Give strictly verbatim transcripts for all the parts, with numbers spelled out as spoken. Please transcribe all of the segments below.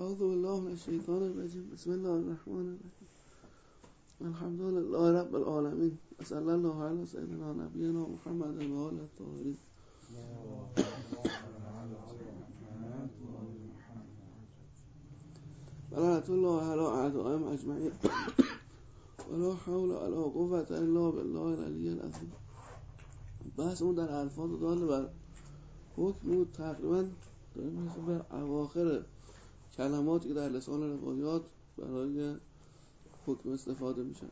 اعوذ بالله من الشیطان الرجیم. بسم الله الرحمن الرحیم. الحمد لله رب العالمین و صلی الله علی سیدنا نبینا محمد و آله الطاهرین. ولعنة الله علی اعدائهم اجمعین ولا حول ولا قوة الا بالله العلی العظیم. بحثمون در الفاظ دال بر حکم بود. تقریبا داریم میرسیم به اواخر کلماتی که در لسان روایات برای حکم استفاده میشن.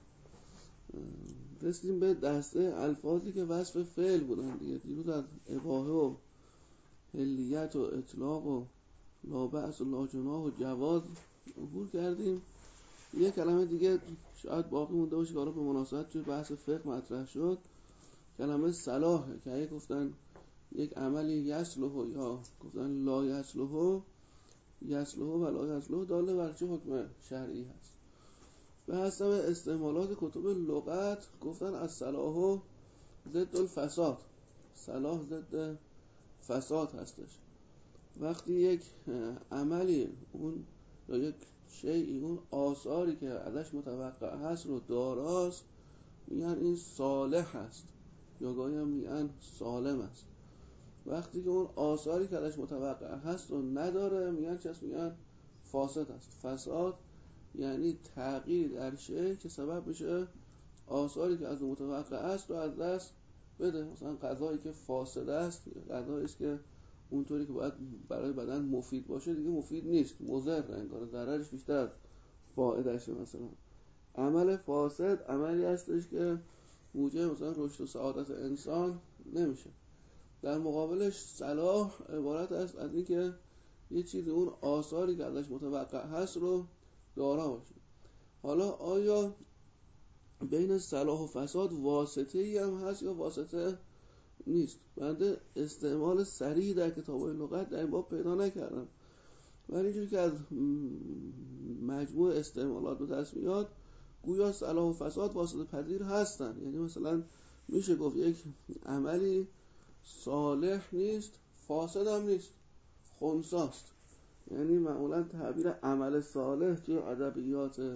رسیدیم به دسته الفاظی که وصف فعل بودن دیگه. دیروز از اباحه و حلیت و اطلاق و لا بأس و لا جناح و جواز عبور کردیم. یه کلمه دیگه شاید باقی مونده باشه که حالا به مناسبت توی بحث فقه مطرح شد، کلمه صلاحه که اگه گفتن یک عملی یصلح یا گفتن لا یصلح، یصلح و لا یصلح داله بر چه حکم شرعی هست. به حسب استعمالات کتب لغت گفتن از صلاح ضد الفساد، صلاح ضد فساد هستش. وقتی یک عملی اون یا یک شیئی اون آثاری که ازش متوقع هست رو داراست میگن این صالح هست، یا گاهی هم میگن سالم است. وقتی که اون آثاری که ازش متوقع هست رو نداره میگن چه است؟ میگن فاسد است. فساد یعنی تغییر در شیء که سبب بشه آثاری که از اون متوقع است رو از دست بده. مثلا غذایی که فاسد است، غذایی است که اونطوری که باید برای بدن مفید باشه دیگه مفید نیست، مضر، انگار ضررش بیشتر از فایدهشه. مثلا عمل فاسد عملی هستش که موجب مثلا رشد و سعادت انسان نمیشه. در مقابلش صلاح عبارت است از این که یه چیز اون آثاری که ازش متوقع هست رو دارا باشه. حالا آیا بین صلاح و فساد واسطه ای هم هست یا واسطه نیست؟ بنده استعمال صریح در کتاب‌های لغت در این باب پیدا نکردم، ولی اینجوری که از مجموع استعمالات به دست میاد گویا صلاح و فساد واسطه پذیر هستن. یعنی مثلا میشه گفت یک عملی صالح نیست، فاسد هم نیست، خنثیست. یعنی معمولا تعبیر عمل صالح توی ادبیات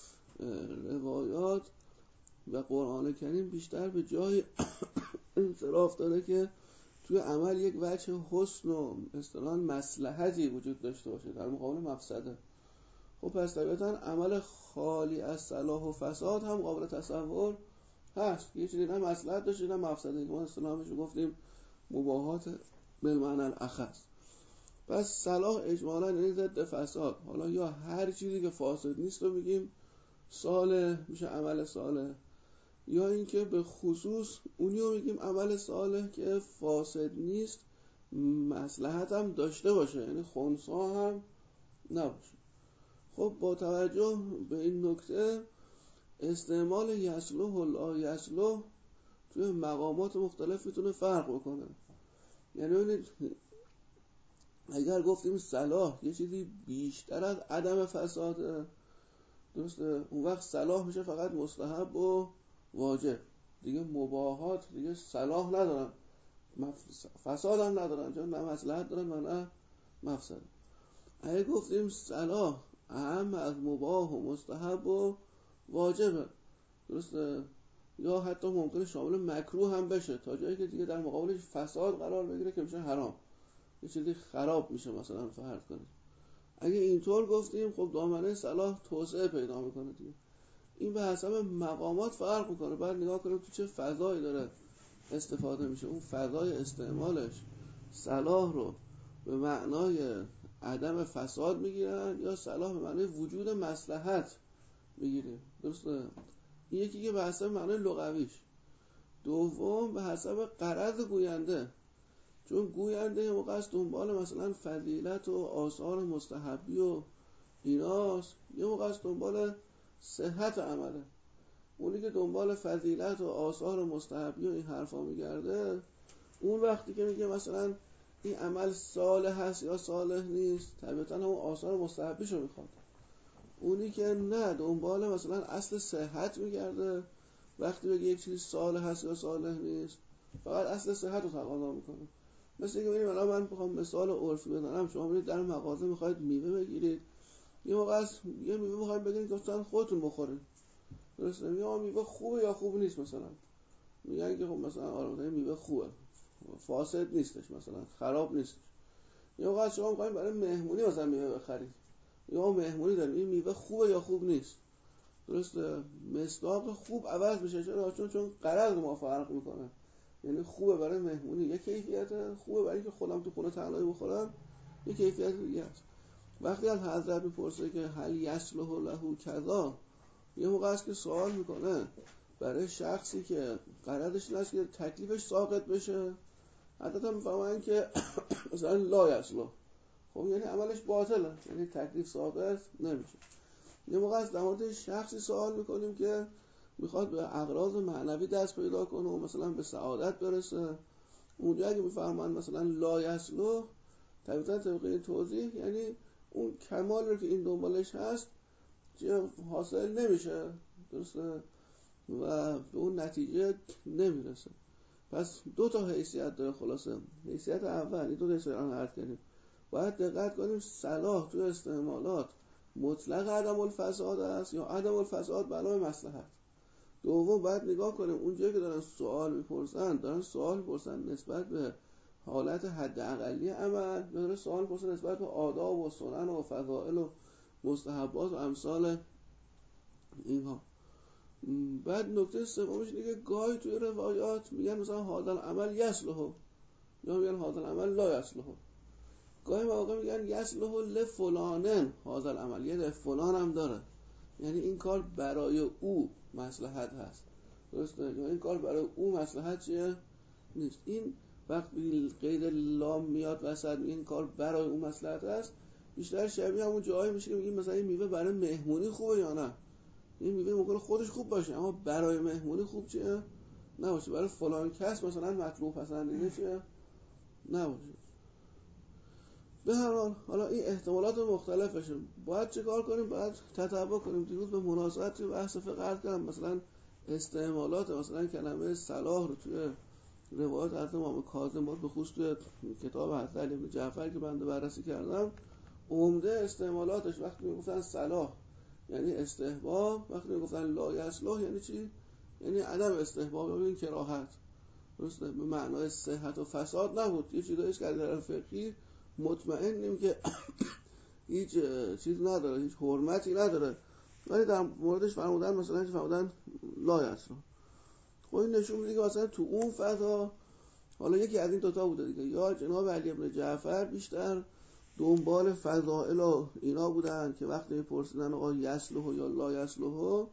روایات و قرآن کریم بیشتر به جای انصراف داره که توی عمل یک وجه حسن و اصطلاحاً مصلحتی وجود داشته باشه در مقابل مفسده. خب پس طبیعتاً عمل خالی از صلاح و فساد هم قابل تصور هست، یه چیزی نه مصلحت داشته نه مفسده. ما اصطلاحاً رو گفتیم مباحات بالمعنی الاخص. پس صلاح اجمالاً یعنی ضد فساد. حالا یا هر چیزی که فاسد نیست رو بگیم صالح میشه عمل صالح، یا اینکه به خصوص اونی رو میگیم عمل صالح که فاسد نیست، مصلحت هم داشته باشه، یعنی خنثی هم نباشه. خب با توجه به این نکته استعمال یصلح و لا یصلح توی مقامات مختلف میتونه فرق بکنه. یعنی ببینید اگر گفتیم صلاح یه چیزی بیشتر از عدم فساد، درسته، اون وقت صلاح میشه فقط مستحب و واجب، دیگه مباحات دیگه صلاح ندارن، فساد هم ندارن، چون نه مصلحت دارن و نه مفسد. اگه گفتیم صلاح اهم از مباح و مستحب و واجبه، درسته، یا حتی ممکنه شامل مکروه هم بشه تا جایی که دیگه در مقابلش فساد قرار بگیره که میشه حرام، یه چیزی خراب میشه. مثلا فرض کنید اگه اینطور گفتیم خب دامنه صلاح توسعه پیدا میکنه دیگه. این به حسب مقامات فرق میکنه. بعد نگاه کنیم تو چه فضایی داره استفاده میشه. اون فضای استعمالش صلاح رو به معنای عدم فساد میگیرن یا صلاح به معنای وجود مصلحت میگیریم، درسته؟ این یکی که به حسب معنای لغویش. دوم به حسب غرض گوینده، چون گوینده یه موقع است دنبال مثلا فضیلت و آثار مستحبی و ایناست، یه موقع است دنبال صحت عمله. اونی که دنبال فضیلت و آثار مستحبی و این حرفا میگرده، اون وقتی که میگه مثلا این عمل صالح هست یا صالح نیست، طبیعتا اون آثار مستحبیشو میخواد. اونی که نه دنبال مثلا اصل صحت میگرده، وقتی بگه یک چیز صالح هست یا صالح نیست فقط اصل صحت رو تقاضا میکنه. مثل اینکه ببینید الان من بخوام مثال عرفی بزنم، شما برید در مغازه میخواید میوه بگیرید، یه موقع از یه میوه میخوایم بگین که مثلا خودتون بخورین، درسته؟ یا میوه خوبه یا خوب نیست، مثلا میگن که خب مثلا آره میوه خوبه، فاسد نیستش، مثلا خراب نیست. یا موقع شما میخوایم برای مهمونی مثلا میوه بخرید، یا مهمونی داریم این میوه خوبه یا خوب نیست، درسته؟ مصداق خوب عوض میشه، چرا؟ چون چون غرض ما فرق میکنه. یعنی خوبه برای مهمونی یه کیفیت، خوبه برای اینکه خودم تو خونه تنهایی بخورم یه کیفیت دیگه است. وقتی از حضرت میپرسه که هل یصلح له کذا، یه موقع است که سوال میکنه برای شخصی که غرضش این است که تکلیفش ساقط بشه، حتی میفهمن که مثلا لا یصلح، خب یعنی عملش باطله، یعنی تکلیف ساقط نمیشه. یه موقع از در مورد شخصی سوال میکنیم که میخواد به اغراض معنوی دست پیدا کنه و مثلا به سعادت برسه، اونجا اگه میفهمن مثلا لا یصلح، طبیعتا طبق این توضیح یعنی اون کمال رو که این دنبالش هست حاصل نمیشه، درسته؟ و به اون نتیجه نمیرسه. پس دو تا حیثیت داره خلاصه. حیثیت اول، این دو تا حیثیت الان عرض کردیم، باید دقت کنیم صلاح تو استعمالات مطلق عدم الفساد است یا عدم الفساد به علاوه مصلحت. دوم باید نگاه کنیم اونجایی که دارن سوال میپرسن، دارن سوال میپرسن نسبت به حالت حد اقلی عمل، دارن سوال میپرسن نسبت به آداب و سنن و فضائل و مستحبات و امثال اینها. بعد نکته سومش اینه که گاهی توی روایات میگن مثلا هذا العمل یصلح، یا میگن هذا العمل لا یصلح. گاهی مواقع میگن یصلح لفلانن هذا العمل، یه فلان هم داره، یعنی این کار برای او مصلحت هست، درسته؟ یا این کار برای او مصلحت چیه؟ نیست. این وقتی قید لام میاد وسط این کار برای او مصلحت هست، بیشتر شبیه همون جایی میشه که میگیم مثلا این میوه برای مهمونی خوبه یا نه. این میوه ممکنه خودش خوب باشه اما برای مهمونی خوب چیه؟ نباشه. برای فلان کس مثلا مطلوب پسندیده چیه؟ نباشه. به هر حال حالا این احتمالات مختلفشه، باید چه کار کنیم؟ باید تتبع کنیم. دیروز به مناسبت بحث فقه عرض کردم مثلا استعمالات مثلا کلمه صلاح رو توی روایات حضرت امام کاظم بود، به خصوص توی کتاب حضرت علی بن جعفر که بنده بررسی کردم، عمده استعمالاتش وقتی میگفتن صلاح یعنی استحباب، وقتی میگفتن لا یصلح یعنی چی؟ یعنی عدم استحباب یا این کراهت، درسته؟ به معنای صحت و فساد نبود. یه چیزایش که در فقهی مطمئنیم که هیچ چیز نداره، هیچ حرمتی نداره، ولی در موردش فرمودن مثلا فرمودن لا یصلح. خب این نشون میده که مثلا تو اون فضا، حالا یکی از این دوتا بوده دیگه، یا جناب علی بن جعفر بیشتر دنبال فضائل و اینا بودن که وقتی میپرسیدن آقا یصلح یا لا یصلح،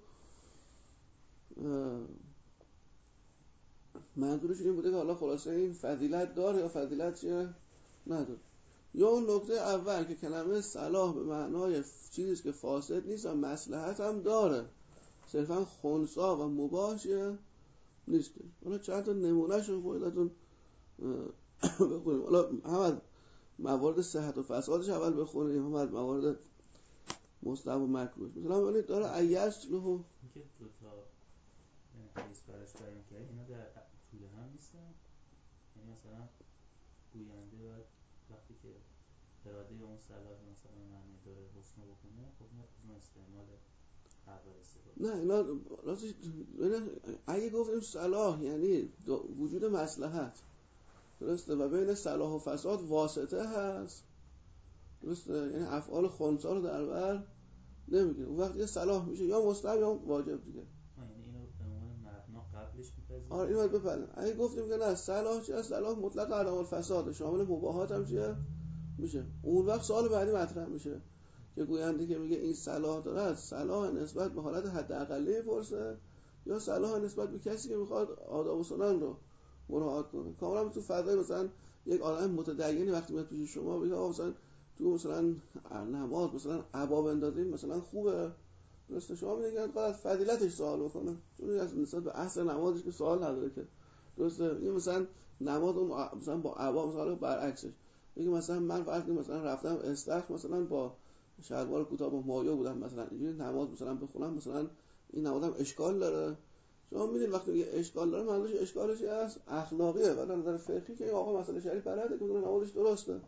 منظورش این بوده که حالا خلاصه این فضیلت داره یا فضیلت چیه نداره. یا اون نکته اول که کلمه صلاح به معنای چیزی که فاسد نیست و مصلحت هم داره، صرفا خنثی و مباح نیست. حالا چند تا نمونهش رو خودتون بخونیم. حالا هم از موارد صحت و فسادش اول بخونیم، هم از موارد مستحب و مکروه. مثلا ولی داره ایست له که دو تا حدیث براش بیان کرد، اینا در طول هم نیستن، یعنی مثلا گوینده باید وقتی که اراده اون صلاح مثلا معنی داره حسن بکنه، خب میاد از اون استعمال اول استفاده. نه اینا راستش اگه گفتیم صلاح یعنی وجود مصلحت، درسته؟ و بین صلاح و فساد واسطه هست، درسته؟ یعنی افعال خنثی رو در بر نمیگیره. اون وقت یه صلاح میشه یا مستحب یا واجب دیگه. یعنی اینو به عنوان مبنا قبلش میپذیریم. آره اینو بپذیریم. اگه گفتیم که نه صلاح چیه؟ صلاح مطلق عدم الفساد، شامل مباحات هم چیه؟ میشه. اون وقت سوال بعدی مطرح میشه که گوینده که میگه این صلاح داره، صلاح نسبت به حالت حد اقلی پرسه یا صلاح نسبت به کسی که میخواد آداب و سنن رو مراعات کنه. کاملا تو فضای مثلا یک آدم متدینی وقتی میاد پیش شما بگه آقا مثلا تو مثلا نماز مثلا عبا بندازیم مثلا خوبه، درسته؟ شما میگید که از فضیلتش سوال بکنه، چون از نسبت به اصل نمازش که سوال نداره که، درسته؟ این مثلا نماز اون مثلا با عبا مثلا برعکسش میگه مثلا من وقتی مثلا رفتم استخر مثلا با شلوار کوتاه با مایو بودم مثلا اینجوری نماز مثلا بخونم، مثلا این نمازم اشکال داره. شما میدونید وقتی میگه اشکال داره منظورش اشکالش از اخلاقیه، ولی نظر فقهی که آقا مسئله شریع بلده که نمازش درسته،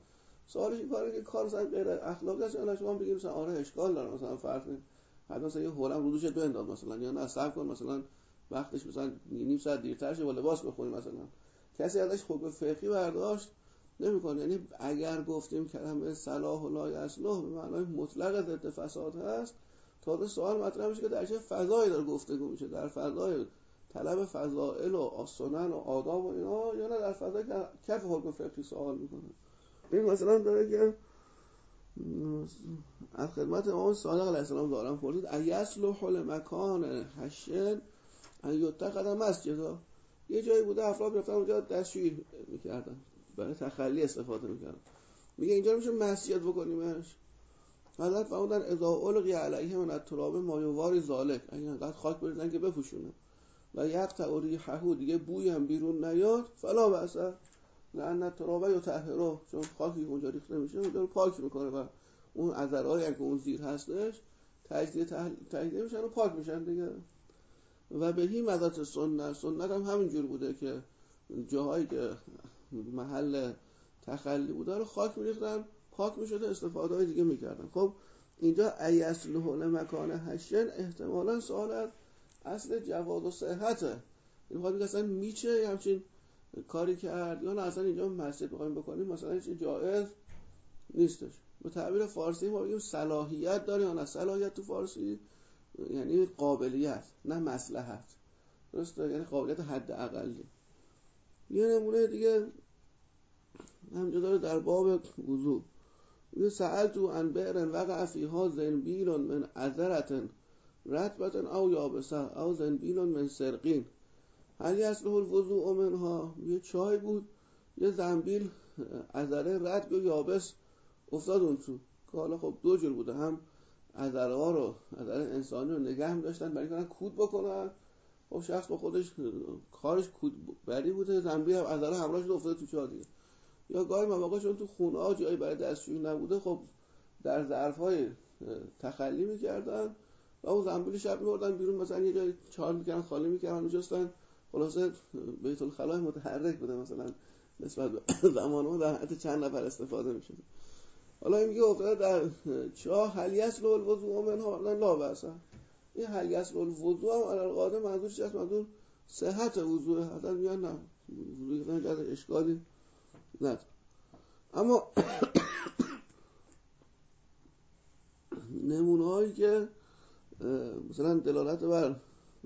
سوالش این کاره که کار مثلا غیر اخلاقی است یا نه، شما بگید مثلا آره اشکال داره مثلا فرض کنید حتما مثلا یه هولم رو دوشت بنداز مثلا، یا نه صبر کن مثلا وقتش مثلا نیم ساعت دیرتر شه با لباس بخونی مثلا. کسی ازش حکم فقهی برداشت نمیکنه. یعنی اگر گفتیم کلمه صلاح و لا یصلح به معنای مطلق ضد فساد هست، تازه سوال مطرح میشه که در چه فضایی داره گفتگو میشه، در فضای طلب فضائل و سنن و آداب و اینا، یا نه در فضای کف حکم فقهی سوال میکنه. این مثلا داره که از خدمت امام صادق علیه السلام دارم پرسید ایصلح لمکان حشن ان یتخذ مسجدا. یه جایی بوده افراد رفتن اونجا دستشویی میکردن، برای تخلی استفاده میکردن، میگه اینجا میشه مسجد بکنیمش؟ حضرت فرمودن اذا القی علیه من التراب ما یواری ذالک، اگه انقدر خاک بریزن که بپوشونه و یقطع ریحه، دیگه بوی هم بیرون نیاد، فلا بأس لأن التراب یطهره، چون خاکی اونجا ریخته میشه اونجا رو پاک میکنه و اون عذرهایی که اون زیر هستش تجزیه تجزیه میشن و پاک میشن دیگه. و بهی مذات سنت، سنت هم همینجور بوده که جاهایی که محل تخلی بوده رو خاک میریختن پاک میشده، استفاده های دیگه میکردن. خب اینجا ایصلح لمکان حشن احتمالا سوال از اصل جواز و صحته، این میخواد میگه اصلا میشه همچین کاری کرد یا نه اصلا اینجا مسجد بخوایم بکنیم مثلا چه جایز نیستش. به تعبیر فارسی ما بگیم صلاحیت داره یا نه. صلاحیت تو فارسی یعنی قابلیت نه مصلحت، درسته؟ یعنی قابلیت حد اقلی. یه نمونه دیگه همینجا داره در باب وضو، میگه سألتو عن بئر وقع فیها زنبیل من عذرة رطبة او یابسه او زنبیل من سرقین هل یصلح الوضوء منها. یه چای بود، یه زنبیل عذره رطب و یابس افتاد اون تو، که حالا خب دو جور بوده، هم عذره ها رو عذره انسانی رو نگه هم داشتن برای کنن کود بکنن، خب شخص با خودش کارش کود بری بوده، زنبیل هم عذره همراهش افتاده تو چای دیگه. یا گاهی مواقع چون تو خونه ها جایی برای دستشویی نبوده، خب در ظرف های تخلی میکردن و اون زنبیل شب میبردن بیرون، مثلا یه جایی چال میکردن خالی میکردن میجستن، خلاصه بیت الخلا متحرک بوده مثلا نسبت به زمان اون در حد چند نفر استفاده میشد. حالا این میگه افتاده در چاه هل یصلح الوضوء منها لا بأس. این هل یصلح الوضوء هم علی القاعده منظورش از منظور صحت وضوء، حتی میگن نه وضوء کردن جز اشکالی نداره. اما نمونه هایی که مثلا دلالت بر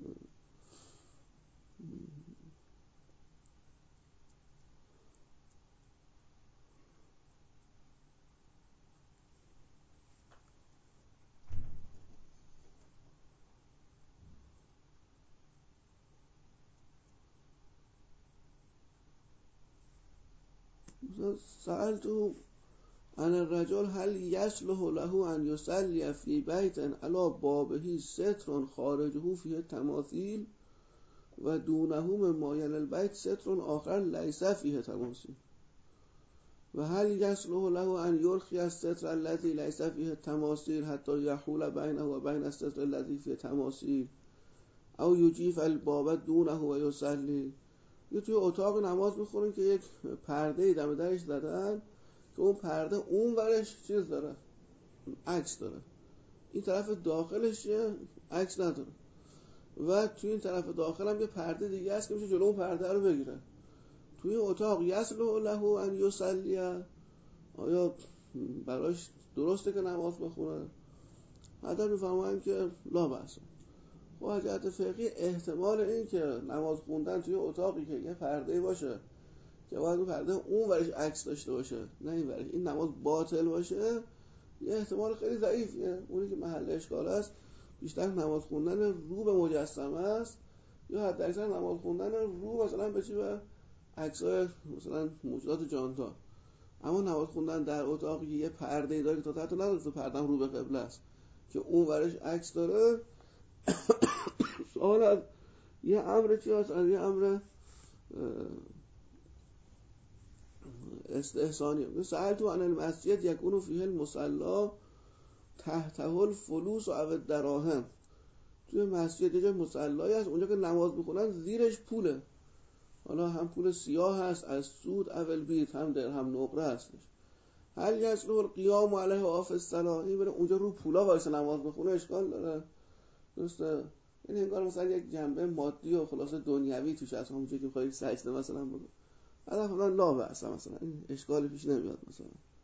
سألتو عن الرجل هل یصلح له ان یصلی فی بیت علی بابه ستر خارجه فیه تماثیل و دونه مما یلی البیت ستر آخر لیس فیه تماثیل و هل یصلح له ان یرخی الستر الذی لیس فیه تماثیل حتی یحول بینه و بین الستر الذی فیه تماثیل او یجیف الباب دونه و یصلی. یه توی اتاق نماز میخونیم که یک پرده دم درش زدن که اون پرده اون ورش چیز داره، عکس داره، این طرف داخلش عکس نداره و توی این طرف داخل هم یه پرده دیگه هست که میشه جلو اون پرده رو بگیره. توی اتاق یصلح له ان یصلی، آیا براش درسته که نماز بخونه؟ حتی میفهمن که لا بأس. با جهت فقهی احتمال این که نماز خوندن توی اتاقی که یه پرده باشه که باید اون پرده اون ورش عکس داشته باشه نه این ورش، این نماز باطل باشه، یه احتمال خیلی ضعیفیه. اونی که محل اشکال است بیشتر نماز خوندن رو به مجسمه است یا حتی اکثر نماز خوندن رو مثلا به چی، به عکسای مثلا موجودات جاندار. اما نماز خوندن در اتاقی که یه پرده داره که تا حتی نداره تو پرده رو به قبله است که اون ورش عکس داره، سوال از یه امر چی هست؟ از یه امر استحسانی. سألتو عن المسجد یکون فیه المصلی تحته الفلوس و او الدراهم. توی مسجد یه جای مصلی هست اونجا که نماز میخونن زیرش پوله، حالا هم پول سیاه هست از سود اول بیت، هم درهم نقره هستش. هل یصلح القیام علیه آف الصلاه، این بره اونجا رو پولا وایس نماز بخونه اشکال داره؟ درسته؟ این انگار مثلا یک جنبه مادی و خلاصه دنیوی توش هست، همونجوری که بخوای سجده مثلا بگو حالا فلان لا بأس، مثلا این اشکالی پیش نمیاد. مثلا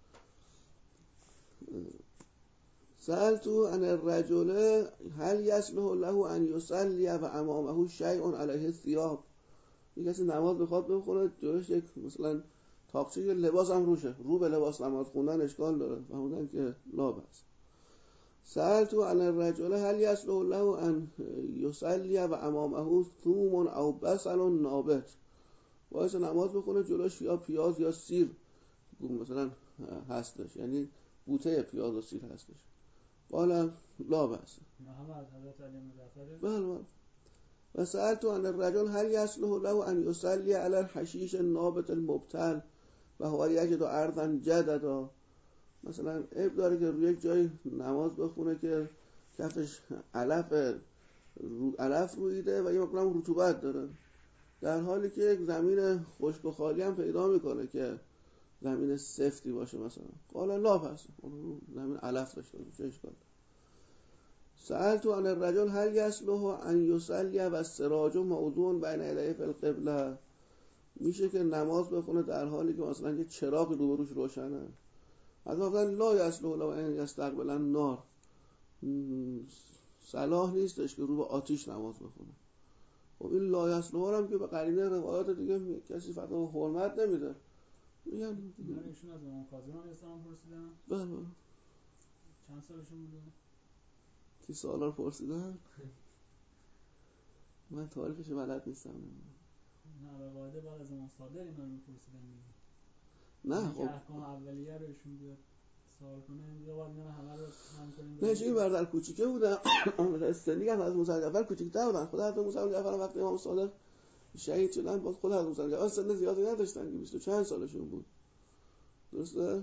سألتو عن الرجل هل یصلح له ان یصلی و امامه شیء علیه الثياب، یک کسی نماز بخواد بخونه جلوش یک مثلا تاقچه لباس هم روشه، رو به لباس نماز خوندن اشکال داره؟ فهمیدن که لا بأس. سألتو عن الرجل هل یصلح له ان یصلی و امامه ثوم او بصل نابت، باعث نماز بخونه جلوش یا پیاز یا سیر مثلا هستش، یعنی بوته پیاز و سیر هستش، قال لا بأس. محمد حضرت علی مظفر. بله. و سألتو عن الرجل هل یصلح له ان یصلی علی الحشیش النابت المبتل و هو یجد ارضا جددا، مثلا عیب داره که روی یک جای نماز بخونه که کفش علف رو علف رویده و یه مقدار رطوبت داره، در حالی که یک زمین خشک و خالی هم پیدا میکنه که زمین سفتی باشه مثلا، قال لا بأس، زمین علف داشته باشه چه اشکال. سألتو عن الرجل هل یصلح ان یصلی و السراج موضوع بین یدیه فی القبله، میشه که نماز بخونه در حالی که مثلا یه چراغ روبروش روشنه؟ اصلا لا یصلح له ان یستقبل النار، صلاح نیستش که رو به آتش نماز بخونه. خب این لا یصلح هم که به قرینه روایات دیگه کسی فتوا حرمت نمیده. میگم من ایشون از امام کاظم علیه السلام پرسیدم. بله. چند سالشون بوده؟ کی سوالا رو پرسیدن؟ من تاریخش بلد نیستم. نه به قاعده بعد از امام صادق اینا رو پرسیدن دیگه. نه خب احکام اولیه رو ایشون بیاد سوال کنه یا بعد اینا همه رو هم کنیم. نه چون برادر کوچیکه بودن، سنی هم از موسی جعفر کوچیک‌تر بودن. خدا حضرت موسی جعفر وقتی امام صادق شهید شدن باز خود حضرت موسی جعفر سن زیادی نداشتن که بیست و چند سالشون بود. درسته؟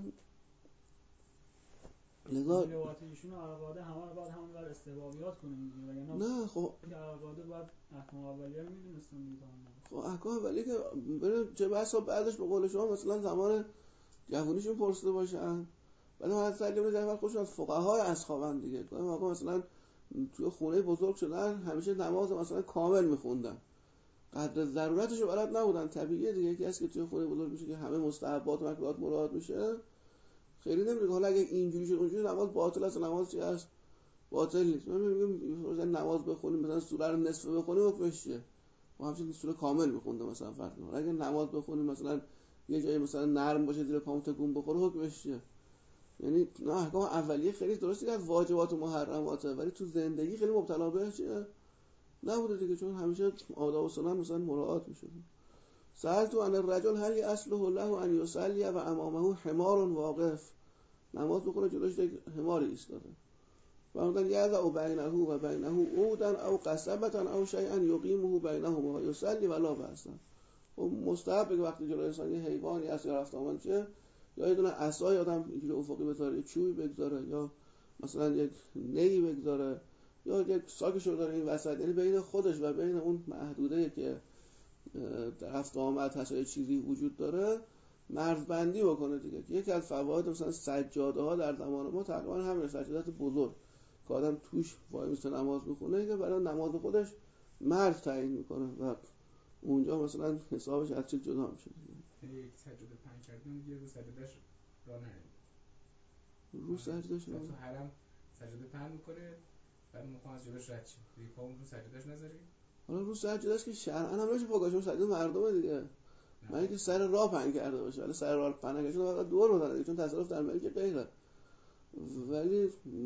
لذا روایت ایشون عقاده همه رو بعد همون بر استحبابیات کنیم دیگه، وگرنه نه خب عقاده بعد احکام اولیه رو می‌دونستن دیگه. خب احکام ولی که ببین چه بسا بعدش به قول شما مثلا زمان جوونیشون پرسیده باشن، ولی حضرت علی بن جعفر خودشون از فقهای اصحابن دیگه. گاهی موقع مثلا توی خونه بزرگ شدن همیشه نماز مثلا کامل میخوندن، قدر ضرورتشو بلد نبودن، طبیعیه دیگه. یکی از که توی خونه بزرگ میشه که همه مستحبات و مکروهات مراعات میشه خیلی نمیدونه حالا اگه اینجوری شد اونجوری نماز باطل است، نماز چی است؟ باطل نیست. من میگم مثلا نماز بخونیم مثلا سوره رو نصف بخونیم حکمش چیه؟ ما همچنین سوره کامل میخونده مثلا فرض کن. اگه نماز بخونیم مثلا یه جایی مثلا نرم باشه زیر پامون تکون بخوره حکمش چیه؟ یعنی نه احکام اولیه خیلی درسته که از واجبات و محرماته، ولی تو زندگی خیلی مبتلا بهش چیه؟ نبوده دیگه، چون همیشه آداب و سنن مثلا مراعات میشد. سألتو عن الرجل هل یصلح له ان یصلی و امامه حمار واقف، نماز بخونه جلوش یک حماری ایستاده، فرمودن یضع بینه و بینه عودا او قصبة او شیئا یقیمه بینهما و یصلی ولا بأس. و مستحبه که وقتی جلوی انسان یه حیوانی هست یا رفت آمد چه، یا یه دونه عصای آدم اینجوری افقی بذاره، یه چوبی بگذاره، یا مثلا یک نی بگذاره، یا یک ساکشو داره این وسط، یعنی بین خودش و بین اون محدوده‌ای که رفت آمد هست یه چیزی وجود داره مرزبندی بکنه دیگه. یکی از فواید مثلا سجاده ها در زمان ما تقریبا همین سجادت بزرگ که آدم توش وای میسته نماز میخونه که برای نماز خودش مرز تعیین میکنه و اونجا مثلا حسابش از چیز جدا میشه. یک سجاده پنج کردن دیگه رو سجادهش راه نرید، رو سجادهش راه تو حرم سجاده پهن میکنه بعد میخوام از جلوش رد شه دیگه پامون رو سجادهش نذاری. حالا رو سجادهش که شرعا هم نمیشه پاگاشون سجاده مردمه دیگه، من که سر راه پهن کرده باشه، ولی سر راه پهن نکردن فقط دور بزنه چون تصرف در ملک غیره، ولی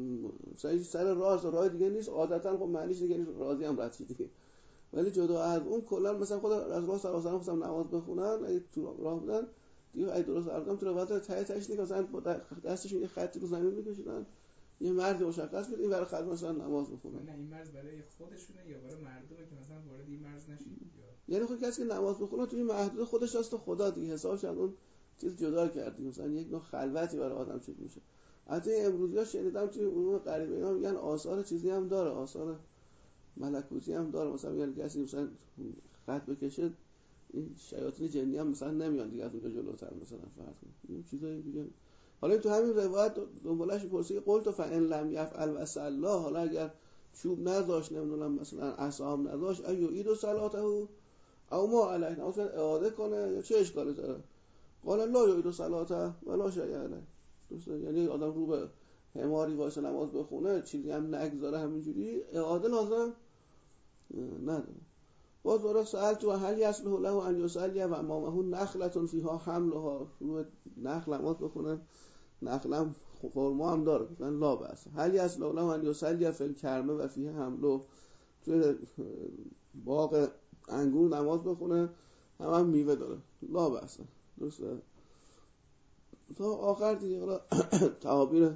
سر راه راه دیگه نیست عادتا. خب معنیش دیگه نیست راضی هم رد شد دیگه، ولی جدا از اون کلا مثلا خود رسول الله صلی الله علیه و آله نماز بخونن اگه تو راه بودن دیگه اگه درست ارقام تو روایت ته تهش نیست مثلا با دستشون یه خطی رو زمین میکشیدن یه مرد مشخص بود این برای خدمت مثلا نماز بخونه. نه این مرز برای خودشونه یا برای مردمه که مثلا وارد این مرز نشید یا یعنی خود کسی که نماز بخونه توی محدود خودش هست خدا دیگه حسابش از اون چیز جدا کردی، مثلا یک نوع خلوتی برای آدم چیز میشه. حتی امروزی‌ها شنیدم توی علوم غریبه اینا میگن آثار چیزی هم داره، آثار ملکوتی هم داره، مثلا میگن کسی مثلا خط بکشه این شیاطین جنی هم مثلا نمیان دیگه از اونجا جلوتر مثلا فرض کن این چیزایی دیگه حالا تو همین روایت دنبالش می‌پرسه قلت فإن لم یفعل وصلی، حالا اگر چوب نذاش نمیدونم مثلا عصام نذاش ایو ایدو صلاته او ما علیه، نماز اعاده کنه یا چه اشکالی داره؟ قال لا یعید صلاته ولا شیء علیه. درسته؟ یعنی آدم رو به حماری واسه نماز بخونه چیزی هم نگذاره همینجوری اعاده لازم نداره. باز داره سألت و هل یصلح له ان یصلی و امامه نخلة فیها حملها، رو نخل نماز بخونه، نخلم خرما هم داره مثلا لا بأس. هل یصلح له ان یصلی فی الکرمه و فیه حمله، توی باغ انگور نماز بخونه هم هم میوه داره لا بأس. درسته؟ تا آخر دیگه حالا تعابیر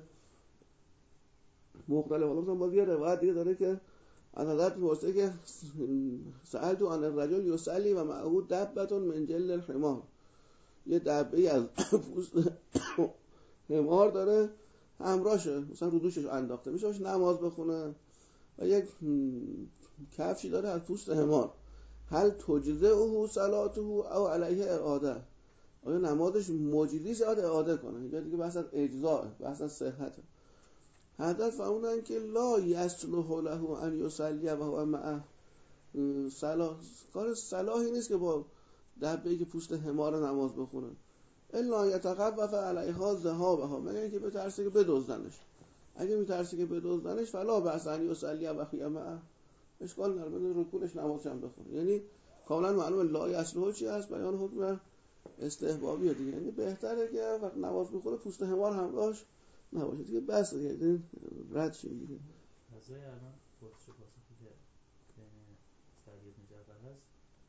مختلف. حالا مثلا باز یه روایت دیگه داره که از حضرت پرسه که سألت عن الرجل یصلی و معه دبة من جلد الحمار، یه دبه از پوست حمار داره همراهشه، مثلا رو دوشش انداخته میشه باشه نماز بخونه، و یک کفشی داره از پوست حمار، هل تجزئه صلاته او علیه اعاده، آیا نمازش مجزی شد اعاده کنه؟ اینجا دیگه بحث از اجزاء، بحث از صحته. حضرت فرمودن که لا یصلح له ان یصلی و هو مع صلاح، کار صلاحی نیست که با دبه‌ای که پوست حمار نماز بخونه، الا یتخوف علیها ذهابها، مگر اینکه بترسه که بدزدنش. اگه میترسه که بدزدنش فلا بأس ان یصلی و هو مع، اشکال نداره بده رکوعش نمازش هم بخونه. یعنی کاملا معلومه لا یصلح چی هست، بیان حکم استحبابیه دیگه، یعنی بهتره که وقت نماز میخوره پوست حمار همراهش نباشه دیگه، بس دیگه رد شیم دیگه. غذای الان پرسش و پاسخی که بین سعید بن جعفر هست،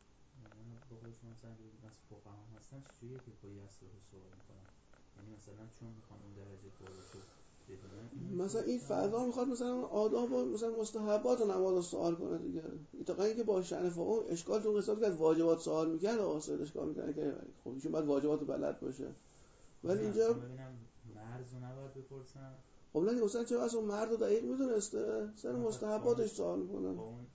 من با خودش مثلا از فقها هستن چجوریه که با یسر رو سوال میکنن؟ یعنی مثلا چون میخوان اون درجه قربت رو بدونن، مثلا این فضا میخواد مثلا آداب و مثلا مستحبات نماز رو سوال کنه دیگه، تا اینکه با شأن فقها اشکال تو قصه که از واجبات سوال میکنه واسه اشکال میکنه که خب ایشون باید واجبات بلد باشه، ولی اینجا ببینم مرز رو نباید بپرسن. خب نه مثلا چرا اصلا مرد رو دقیق میدونسته سر مستحباتش سوال میکنن. با اون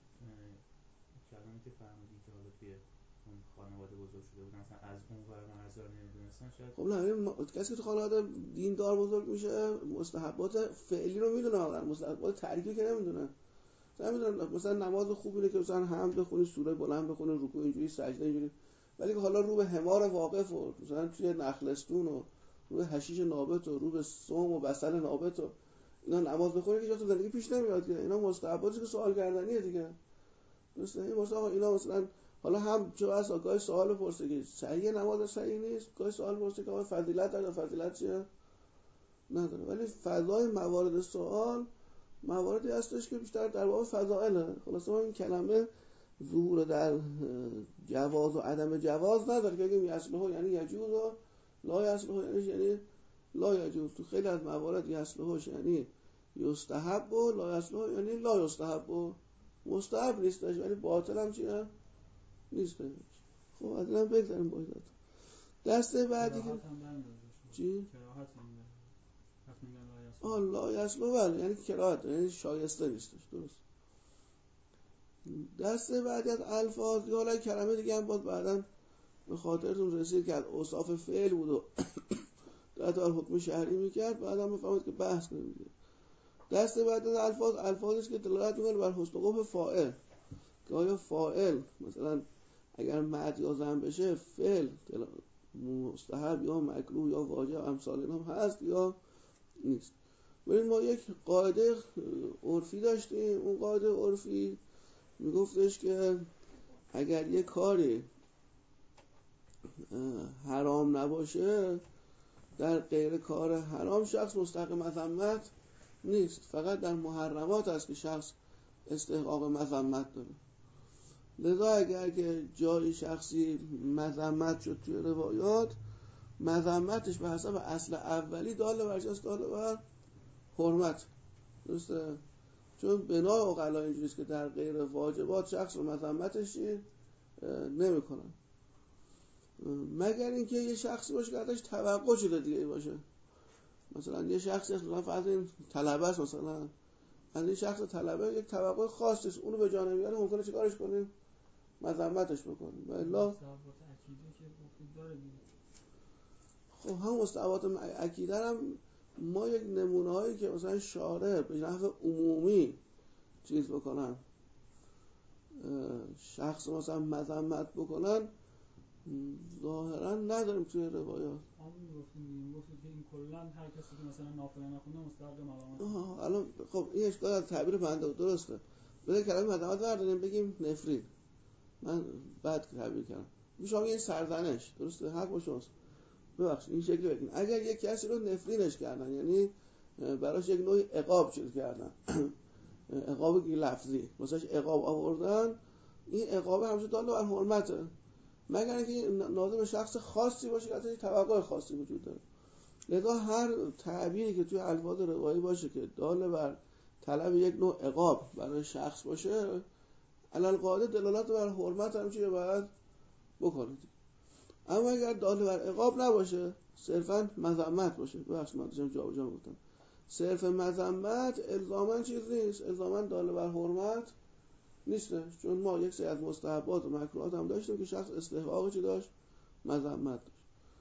کلامی که فرمودی که حالا توی اون خانواده بزرگ شده بودن مثلا از اون ور مرزا رو نمیدونستن، شاید خب نه کسی که تو خانواده دیندار بزرگ میشه مستحبات فعلی رو میدونه، واقعا مستحبات ترکی که نمیدونه. نمیدونم مثلا نماز خوب اینه که مثلا حمد بخونی، سوره بلند بخونی، رکوع اینجوری، سجده اینجوری، ولی که حالا رو به حمار واقف و مثلا توی نخلستون و رو به حشیش نابت و رو به سم و بصل نابت و اینا نماز بخونی که جا تو زندگی پیش نمیاد که اینا مستحباتی که سوال کردنیه دیگه. درسته؟ این واسه آقا اینا مثلا حالا هم چه واسه گاهی سوال بپرسه که صحیح نماز صحیح نیست، گاهی سوال بپرسه که آقا فضیلت داره فضیلت چیه نداره، ولی فضای موارد سوال مواردی هستش که بیشتر در باب فضائله. خلاصه این کلمه ظهور در جواز و عدم جواز نداره که اگه یصلح یعنی یجوز و لا یصلح یعنی یعنی لا یجوز. تو خیلی از موارد یصلحش یعنی یستحب و لا یصلح یعنی لا یستحب و مستحب نیستش ولی باطل هم چیه نیستش. خب از اینم بگذاریم باید دسته بعدی که چی؟ آه لا یصلح بله یعنی کراهت یعنی شایسته نیستش. درست. دسته بعدی از الفاظ دیگه حالا کلمه دیگه هم باز بعداً به خاطرتون رسید که از اوصاف فعل بود و در تا حکم شرعی میکرد، بعدم بفهمید که بحث نمیده. دسته بعد از الفاظ الفاظی است که دلالت میکنه بر حسن قبح فاعل، که آیا فاعل مثلا اگر مد یا ضم بشه فعل مستحب یا مکروه یا واجب امثال اینا هست یا نیست. ببین ما یک قاعده عرفی داشتیم، اون قاعده عرفی میگفتش که اگر یک کاری حرام نباشه در غیر کار حرام شخص مستحق مذمت نیست، فقط در محرمات است که شخص استحقاق مذمت داره. لذا اگر که جای شخصی مذمت شد توی روایات، مذمتش به حسب اصل اولی داله بر چیست؟ داله بر حرمت. درسته؟ چون بنای عقلا اینجوریست که در غیر واجبات شخص رو مذمتش نمی کنن، مگر اینکه یه شخصی باشه که ازش توقع شده دیگه باشه. مثلا یه شخصی هست مثلا فرض این طلبه است، مثلا از این شخص طلبه یک توقع خاصی است، اونو به جا نمیاره ممکنه چیکارش کنیم؟ مذمتش بکنیم. والا خب هم مستحبات اکیده هم ما یک نمونه هایی که مثلا شارع به نحو عمومی چیز بکنن، شخص مثلا مذمت بکنن، ظاهرا نداریم توی روایات. همون گفتیم گفتیم که این کلا هر کسی که مثلا نافله نخونه مستحق ملامت. آها الان خب این اشکال از تعبیر بنده درسته. بذار کلمه مذمت برداریم بگیم نفرین. من بد تعبیر کردم. میشه این سرزنش، درسته؟ حق با شماست. ببخشید این شکلی بگیم. اگر یک کسی رو نفرینش کردن، یعنی براش یک نوع عقاب چیز کردن، عقاب لفظی، واسش عقاب آوردن، این عقاب همیشه دال بر حرمته، مگر اینکه ناظر به شخص خاصی باشه که ازش توقع خاصی وجود داره. لذا هر تعبیری که توی الفاظ روایی باشه که دال بر طلب یک نوع عقاب برای شخص باشه، علل قاعده دلالت بر حرمت هم چیه باید بکنید. اما اگر دال بر عقاب نباشه، صرفا مذمت باشه، ببخشید من داشتم جابجا گفتم، صرف مذمت الزاما چیز نیست، الزاما دال بر حرمت نیستش، چون ما یک سری از مستحبات و مکروهات هم داشتیم که شخص استحقاق چی داشت؟ مذمت داشت.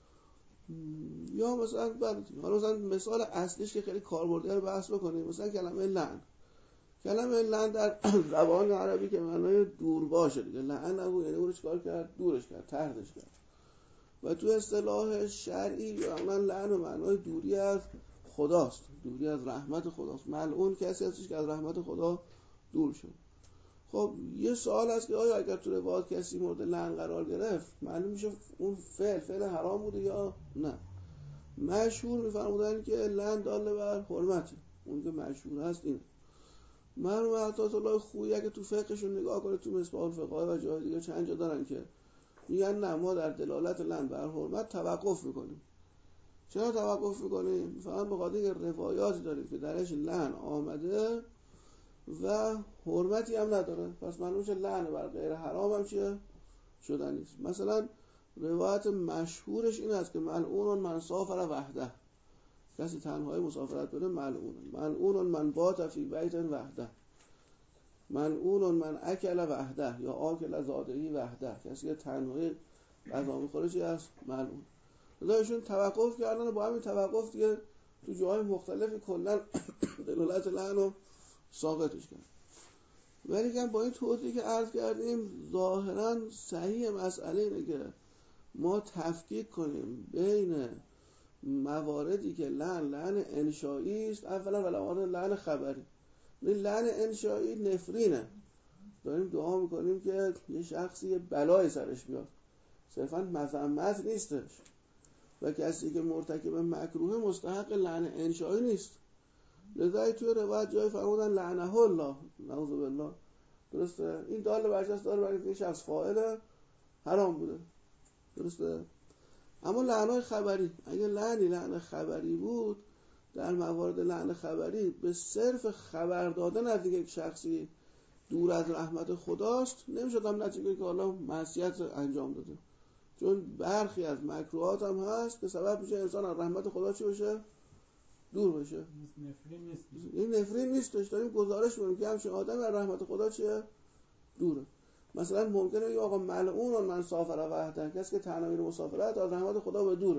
یا مثلا بعد حالا مثلا مثال اصلیش که خیلی کاربردی رو بحث بکنیم، مثلا کلمه لعن. کلمه لعن در زبان عربی که معنای دور باشه دیگه، لعن نگو یعنی اون رو چیکار کرد؟ دورش کرد، طردش کرد. و تو اصطلاح شرعی معنا لعن و معنای دوری از خداست، دوری از رحمت خداست. ملعون کسی هستش که از رحمت خدا دور شد. خب یه سوال هست که آیا اگر تو روایات کسی مورد لعن قرار گرفت، معلوم میشه اون فعل فعل حرام بوده یا نه؟ مشهور میفرمودن که لعن دال بر حرمته، اون که مشهور هست اینه. مرحوم عطا الله خویی اگه تو فقهشون نگاه کنه، تو مصباح الفقه و جای دیگه چند جا دارن که میگن نه ما در دلالت لعن بر حرمت توقف میکنیم. چرا توقف میکنیم؟ فقط به خاطر روایاتی داریم که درش لعن آمده و حرمتی هم نداره، پس معلوم میشه لعن بر غیر حرام هم چیه؟ شدن نیست. مثلا روایت مشهورش این است که ملعون من سافر وحده، کسی تنهایی مسافرت کنه ملعون. ملعون من بات فی بیت وحده، ملعون من اکل وحده یا آکل زادهی وحده، کسی که تنهایی غذا میخوره چی است؟ ملعون. لذا توقف کردن، با همین توقف دیگه تو جاهای مختلفی کلا دلالت لعن رو ثابتش کرد. ولی که با این توضیحی که عرض کردیم، ظاهرا صحیح مسئله اینه که ما تفکیک کنیم بین مواردی که لعن لعن انشایی است، اولا و موارد لعن خبری. این لعن انشایی نفرینه، داریم دعا میکنیم که یه شخصی بلای سرش بیاد، صرفا مذمت نیستش. و کسی که مرتکب مکروه مستحق لعن انشایی نیست. لذا توی روایت جای فرمودن لعنه الله، نعوذ بالله، درسته؟ این دال برچست داره برای این شخص فاعل حرام بوده، درسته؟ اما لعنای خبری، اگه لعنی لعن خبری بود، در موارد لعن خبری به صرف خبر دادن از یک شخصی دور از رحمت خداست، نمیشد هم نتیجه که حالا معصیت انجام داده، چون برخی از مکروهات هم هست که سبب میشه انسان از رحمت خدا چی بشه؟ دور بشه. نفرین نیست. این نفرین نیستش، داریم گزارش می‌کنیم که همچین آدم از رحمت خدا چیه؟ دوره. مثلا ممکنه یه آقا ملعون من سافر وحده، کسی که تنها میره مسافرت از رحمت خدا به دوره،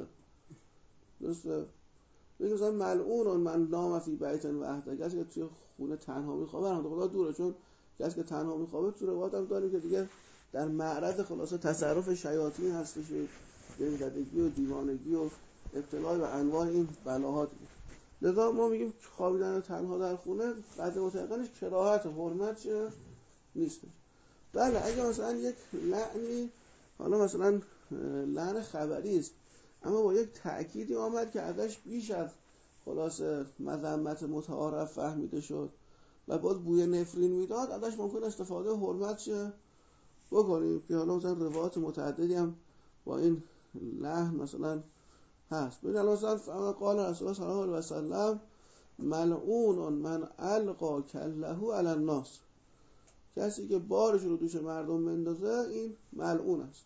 درسته؟ بگیم مثلا ملعون من نام فی بیت وحده، کسی که توی خونه تنها میخوابه رحمت خدا دوره، چون کسی که تنها میخوابه تو روایت هم داریم که دیگه در معرض خلاصه تصرف شیاطین هستش، دلزدگی و دیوانگی و ابتلا به انواع این بلاهات. لذا ما میگیم خوابیدن تنها در خونه بعد متأخرش کراهت حرمت چه نیستش. بله اگه مثلا یک لعنی، حالا مثلا لعن خبری است اما با یک تأکیدی آمد که ازش بیش از خلاصه مذمت متعارف فهمیده شد و باز بوی نفرین میداد، ازش ممکن استفاده حرمت چه بکنیم، که حالا مثلا روایات متعددی هم با این لعن مثلا هست. ببین مثلا قال رسول الله صلی الله علیه و سلم ملعون من القا کله علی الناس، کسی که بارش رو دوش مردم بندازه این ملعون است.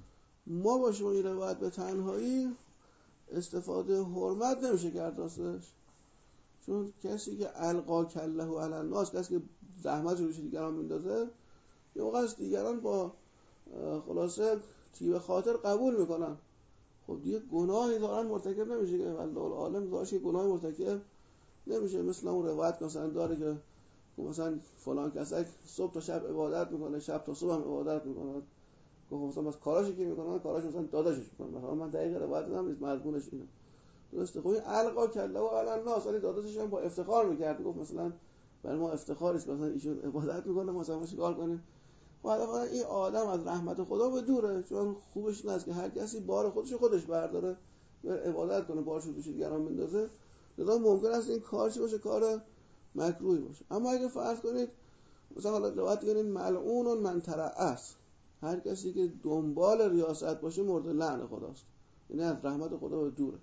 ما باشیم این روایت به تنهایی استفاده حرمت نمیشه کرد راستش، چون کسی که القا کله علی الناس، کسی که زحمت رو دوش دیگران بندازه، یه موقع است دیگران با خلاصه تیب خاطر قبول میکنن، خب دیگه گناهی دارن مرتکب نمیشه که والله العالم داشت گناهی مرتکب نمیشه. مثل اون روایت مثلا داره که مثلا فلان کسک صبح تا شب عبادت میکنه، شب تا صبح هم عبادت میکنه، گفت مثلا بس کاراشو کی میکنه؟ کاراش مثلا داداشش میکنه. مثلا من دقیق روایت دادم نیست، مضمونش اینه. درسته؟ خب این القا کله و علی الناس، ولی داداشش هم با افتخار میکرد، گفت مثلا برای ما افتخاری است مثلا ایشون عبادت میکنه، مثلا ما چیکار کنیم؟ واقعا این آدم از رحمت خدا به دوره، چون خوبش این است که هر کسی بار خودش خودش برداره و عبادت کنه، بارش رو دوش دیگران بندازه. لذا ممکن است این کار چه باشه؟ کار مکروهی باشه. اما اگه فرض کنید مثلا حالا روایت کنید ملعون من ترأس، هر کسی که دنبال ریاست باشه مورد لعن خداست، یعنی از رحمت خدا به دوره.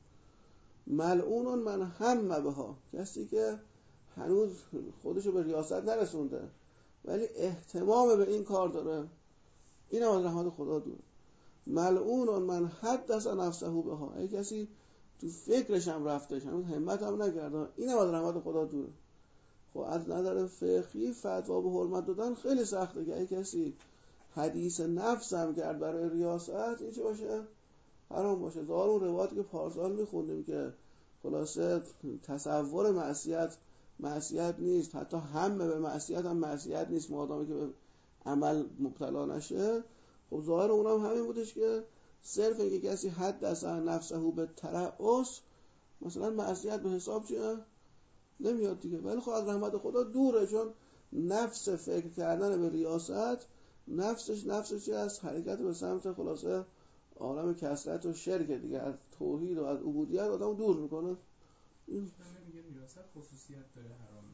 ملعون من هم بها، کسی که هنوز خودشو به ریاست نرسونده ولی اهتمام به این کار داره، این هم از رحمت خدا دوره. ملعون من حدث نفسه بها، ای کسی تو فکرش هم رفتش، هنوز همت هم نکرده، این هم از رحمت خدا دوره. خب از نظر فقهی فتوا به حرمت دادن خیلی سخته که ای کسی حدیث نفس هم کرد برای ریاست، این چه باشه؟ حرام باشه. ظاهر اون روایتی که پارسال میخوندیم که خلاصه تصور معصیت معصیت نیست، حتی هم به معصیت هم معصیت نیست مادامی که به عمل مبتلا نشه. خب ظاهر اونم همین بودش که صرف اینکه کسی حد از نفسه به ترأس مثلا معصیت به حساب چیه؟ نمیاد دیگه. ولی خب از رحمت خدا دوره، چون نفس فکر کردن به ریاست نفسش نفسش چیه؟ از حرکت به سمت خلاصه عالم کثرت و شرک دیگه، از توحید و از عبودیت آدمو دور میکنه. این میگه ریاست خصوصیت داره حرام.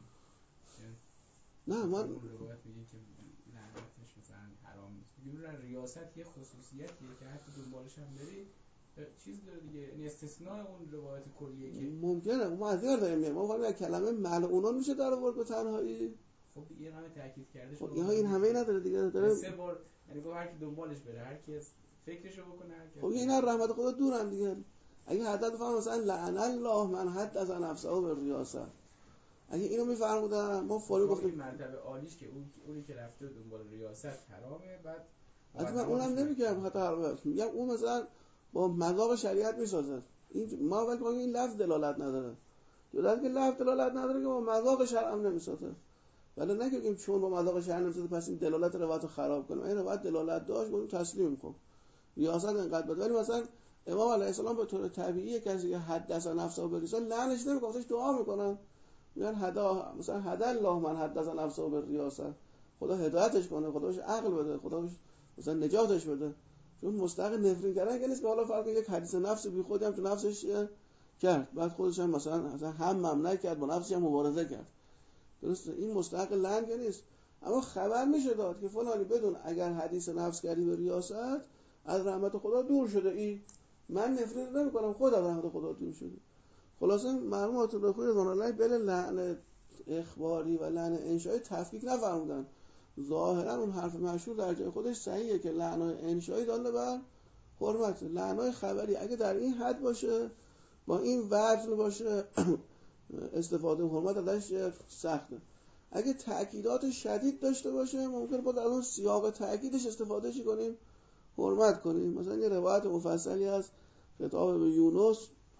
نه من روایت میگه که لعنتش مثلا حرام نیست. میگه ریاست یه خصوصیتیه که حتی دنبالش هم بری چیز داره دیگه، یعنی استثناء اون روایت کلیه که ممکنه ما از یاد داریم میگم ما ولی کلمه ملعونان میشه در آورد به تنهایی. خب این همه تاکید کرده خب اینها این همه نداره دیگه، داره سه بار، یعنی گفت هر کی دنبالش بره، هر کی فکرشو بکنه، هر کی. خب اینا رحمت خدا دورن دیگه. اگه حدت فهم مثلا لعن الله من حد از نفسه به ریاست، اگه اینو میفرمودن ما فوری گفتیم مرتبه عالیش که اون اونی که رفته دنبال ریاست حرامه. بعد از من اونم نمیگم حتی حرامه، میگم اون مثلا با مذاق شریعت میسازه. این ما ولی ما این لفظ دلالت نداره، دلالت که لفظ دلالت نداره که با مذاق شرع هم نمیسازه. ولی نگیم چون با مذاق شرع نمیسازه پس این دلالت روایت رو خراب کنیم. این روایت دلالت داشت گفتیم تسلیم میکنم ریاست انقدر بده. ولی مثلا امام علیه السلام به طور طبیعی کسی که حدث نفسه به ریاست لعنش نمیکنه، ازش دعا میکنن، میگن هدا مثلا هدا الله من حدث نفسه به ریاست، خدا هدایتش کنه، خدا بهش عقل بده، خدا بهش مثلا نجاتش بده. چون مستحق نفرین کردن که نیست که حالا فرض یک حدیث نفس بی خودی هم تو نفسش کرد، بعد خودش هم مثلا مثلا هم ممنع کرد، با نفسش هم مبارزه کرد. درسته؟ این مستحق لعن که نیست. اما خبر میشه داد که فلانی بدون اگر حدیث نفس کردی به ریاست از رحمت خدا دور شده، ای من نفرین نمی‌کنم، خود از رحمت خدا دور شده. خلاصه مرحوم آیت الله خویی رضوان الله بین لعن اخباری و لعن انشایی تفکیک نفرمودن. ظاهرا اون حرف مشهور در جای خودش صحیحه که لعن انشایی داله بر حرمت. لعنای خبری اگه در این حد باشه، با این وزن باشه، استفاده حرمت ازش سخته. اگه تأکیدات شدید داشته باشه ممکن بود از اون سیاق تأکیدش استفاده چی کنیم؟ حرمت کنیم. مثلا یه روایت مفصلی از خطاب به یونس،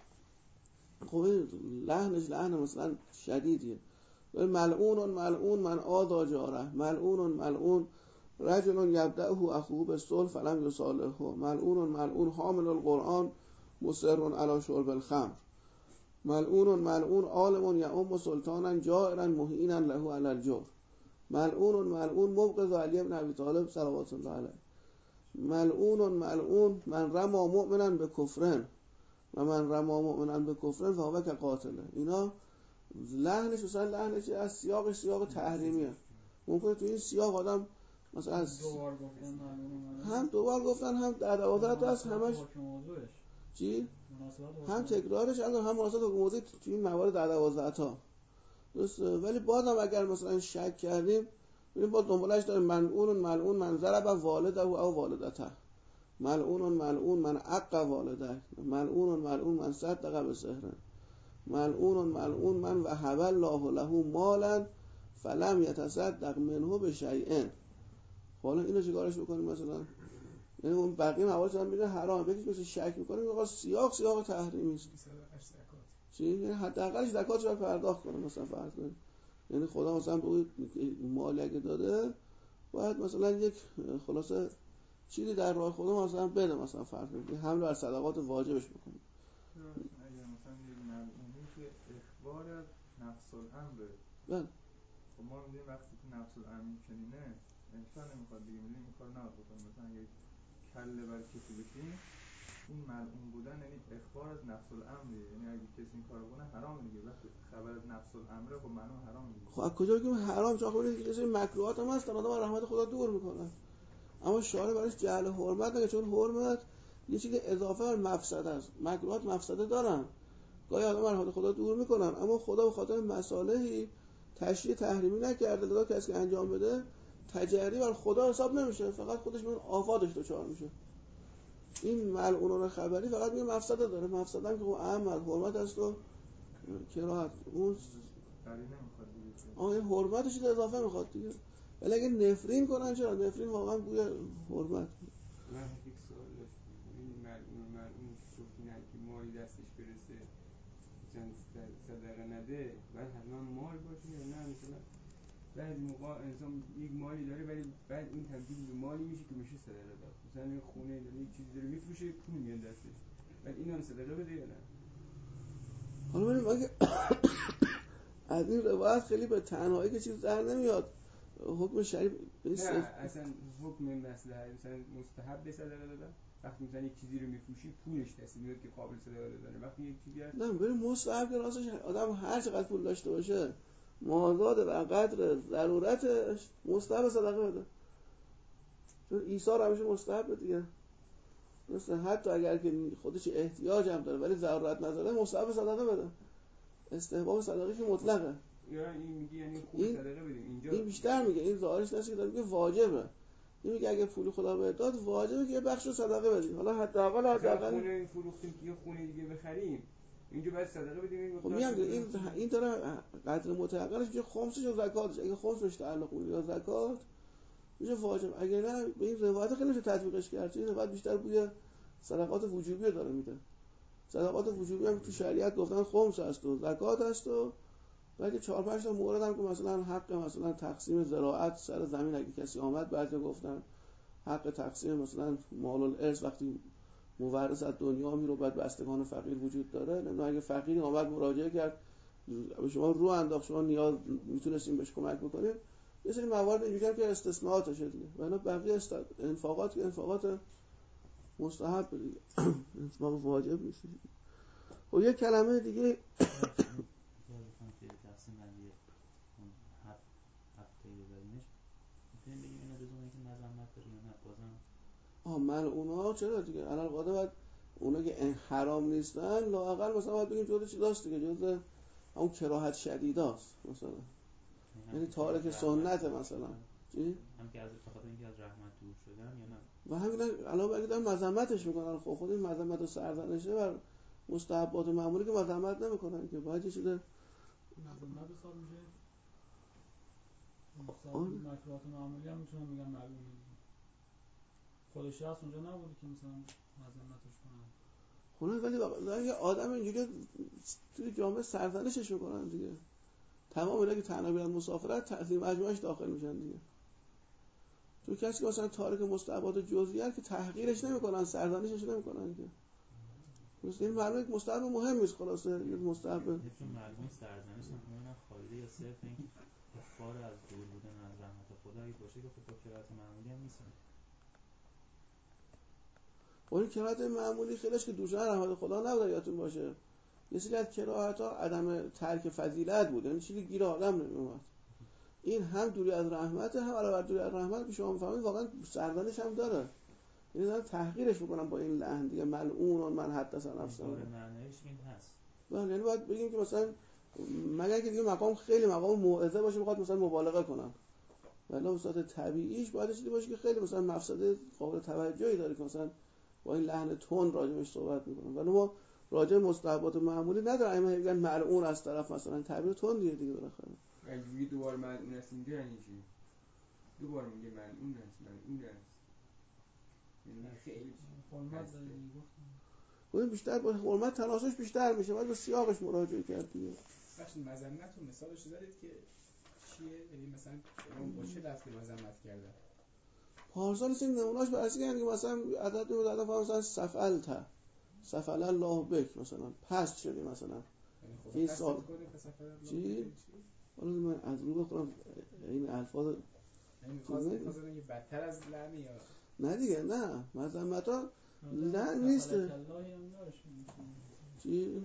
خب این لعنش لعن مثلا شدیدیه. ملعون ملعون من آذا جاره، ملعون ملعون رجل یبدأه اخوه بالصلح فلم یصالحه، ملعون ملعون حامل القرآن مصر علی شرب الخمر، ملعون ملعون عالم یعم سلطانا جائرا مهینا له علی الجور، ملعون ملعون مبغض علی بن ابی طالب صلوات الله علیه، ملعون ملعون من رمى مؤمنا بکفرن و من رمى مؤمنا بکفرن فهو کقاتله. اینا لعنش مثلا لعنش از سیاقش سیاق تحریمیه. ممکنه تو این سیاق آدم مثلا از دوبار گفتن هم دوبار گفتن هم در دوازده تا از همش چی؟ هم تکرارش هم هم مناسبت موضوع تو این موارد در دوازده تا درسته. ولی بازم اگر مثلا شک کردیم ببین با دنبالش داره ملعون ملعون من ضرب والده او والدته، ملعون ملعون من عق والده، ملعون ملعون من صدق بسحر، ملعون ملعون من وهب الله له مالا فلم یتصدق منه بشیء. حالا اینو چیکارش بکنیم؟ مثلا یعنی اون بقیه موارد هم میگه حرام، یکی که شک میکنه میگه سیاق سیاق تحریمی است. چی؟ یعنی حداقلش زکاتش رو پرداخت کنه مثلا فرض کنید. یعنی خدا مثلا به مال اگه داده باید مثلا یک خلاصه چیزی در راه خدا مثلا بده، مثلا فرض کنید حمل بر صدقات واجبش بکنه. اگر مثلا یک ملعونی که اخبار از نفس الامر، بله خب ما میگیم وقتی که نفس الامر میکنینه انسان نمیخواد دیگه، میگیم این کار نباید بکنیم. مثلا اگه کله بر کسی بشیم این ملعون بودن یعنی اخبار از نفس الامره، یعنی اگه کسی این کارو کنه حرام دیگه. وقتی خبر از نفس الامره خب معلوم حرام دیگه. خب از کجا بگیم حرام؟ چون خب این چیزای مکروهات هم هستن آدم از رحمت خدا دور میکنن، اما شارع براش جعل حرمت نگه، چون حرمت یه چیز اضافه بر مفسده است. مکروهات مفسده دارن، گاهی آدم از رحمت خدا دور میکنن، اما خدا به خاطر مصالحی تشریع تحریمی نکرده. لذا کسی که انجام بده تجری بر خدا حساب نمیشه، فقط خودش به اون آفاتش دچار میشه. این ملعونان خبری فقط میگه مفسده داره، مفسده هم که خب عمل حرمت است و کراهت، اون قری نمیخواد دیگه. آه این حرمتش رو اضافه میخواد دیگه. ولی اگه نفرین کنن چرا؟ نفرین واقعا بوی حرمت. من یک سوال داشتم، این ملعون ملعون که گفتین که مالی دستش برسه چند صدقه نده باید حتما مال باشه یا نه؟ مثلا بعضی موقع انسان یک مالی داره ولی بعد این تبدیل به مالی میشه که میشه صدقه داد. مثلا یک خونه داره، یک چیزی داره میفروشه، پول میاد دستش، بعد این هم صدقه بده یا نه؟ حالا ببینیم اگه از این روایت خیلی به تنهایی که چیز در نمیاد حکم شریف نه اصلا حکم مصلحت مثلا مستحب صدقه دادن. وقتی مثلا یک چیزی رو میفروشی پولش دست میاد که قابل صدقه دادنه. وقتی یک چیزی هست نه ببین مستحب که راستش آدم هر چقدر پول داشته باشه مازاد و قدر ضرورتش مستحب صدقه بده، چون ایثار همیشه مستحب دیگه. مثلا حتی اگر که خودش احتیاج هم داره ولی ضرورت نداره مستحب صدقه بده. استحباب صدقه که مطلقه. یا این میگه یعنی خوب این صدقه بدیم اینجا. این بیشتر میگه، این ظاهرش نشه که داره میگه واجبه. این میگه اگه پول خدا بهت داد واجبه که یه بخش رو صدقه بدی. حالا حداقل حداقل خونه فروختیم که یه خونه دیگه بخریم اینجا باید صدقه بدیم. خب میگم این این داره قدر متحققش میشه خمسش و زکاتش. اگه خمسش تعلق میگیره یا زکات میشه واجب. اگه نه به این روایت خیلی میشه تطبیقش کرد. این روایت بیشتر بوی صدقات وجوبی داره میده. صدقات وجوبی هم تو شریعت گفتن خمس هست و زکات هست و بعد چهار پنج تا مورد هم که مثلا حق مثلا تقسیم زراعت سر زمین اگه کسی آمد، بعضی گفتن حق تقسیم مثلا مال الارث وقتی مورث از دنیا میره بعد بستگان فقیر وجود داره. نه اگه فقیری آمد مراجعه کرد به شما رو انداخت شما نیاز میتونستیم بهش کمک بکنیم، یه سری موارد اینجوریه که استثناءاتشه دیگه. ولی بقیه است انفاقات که انفاقات مستحب دیگه انفاق واجب نیست. خب یه کلمه دیگه بخوام که تقسیم بندی اون هفت هفت تایی ببینش میتونیم بگیم اینا جزو اونایی که مذمت داره یا نه؟ بازم آه من اونا چرا دیگه علل قاعده باید اونا که حرام نیستن لااقل مثلا باید بگیم جزو چیزاست دیگه، جزو همون کراهت شدیداست مثلا، یعنی تارک سنت مثلا چی؟ هم که از بخاطر اینکه از رحمت دور شدن یا نه؟ و همین الان اگه دارن مذمتش میکنن خب خود این مذمت و سرزنشه بر مستحبات معمولی که مذمت نمیکنن که باید یه چیز مذمت حساب میشه. مستحب مکروهات معمولی هم میتونم بگم معلومه خودش هست اونجا نبوده که مثلا مذمتش کنن. خونه ولی واقعا یه آدم اینجوری توی جامعه سرزنشش میکنن دیگه. تمام اینا که تنها میرن مسافرت تحریم مجموعش داخل میشن دیگه. تو کسی که مثلا تارک مستحبات جزئیه که تحقیرش نمیکنن سرزنشش نمیکنن که مثلا این معلومه که مستحب مهم نیست. خلاصه این مستحب چون معلومه سرزنش هم اونم خالیده یا صرف این اخبار از دور بودن از رحمت خدا اگه باشه که خب با کراهت معمولی هم نیست. اون کراهت معمولی خیلیش که دوشن رحمت خدا نبود یادتون باشه. یه سری از کراهت‌ها عدم ترک فضیلت بود، یعنی چیزی گیر آدم نمیومد. این هم دوری از رحمت هم علاوه بر دوری از رحمت که شما می‌فهمید واقعا سرزنش هم داره. یعنی دارن تحقیرش می‌کنن با این لحن دیگه ملعون من حدث نفسه. آره معنیش این هست. بله یعنی باید بگیم که مثلا مگر که دیگه مقام خیلی مقام موعظه باشه بخواد مثلا مبالغه کنن. ولی مثلا طبیعیش باید چیزی باشه که خیلی مثلا مفسده قابل توجهی داره که مثلا با این لحن تون راجعش صحبت می‌کنن. ولی ما راجع مستحبات معمولی نداره اینا میگن ملعون از طرف مثلا تعبیر تون دیگه دیگه بالاخره. اگه میگه دوباره ملعون است اینجا یعنی چی؟ دوباره میگه ملعون است ملعون است یعنی خیلی حرمت داره دیگه گفتم. گفتم بیشتر با حرمت تناسش بیشتر میشه، باید به سیاقش مراجعه کرد دیگه. بخش مذمت و مثالش زدید که چیه؟ یعنی مثلا اون با چه لفظی مذمت کردن؟ پارسال این نمونهاش برسی یعنی مثلا عدد رو دادن مثلا سفلت سفل الله بک مثلا پست شدی مثلا یعنی خدا این قصد سال کنه پس سفر الله چی؟ بکنه چی؟ حالا من از رو بخورم این الفاظ یعنی می‌خواست می‌خواست که بدتر از لعنه یا نه دیگه، نه مذمت ها آدم نه سفلک نیست. اللهی هم داشت. چی؟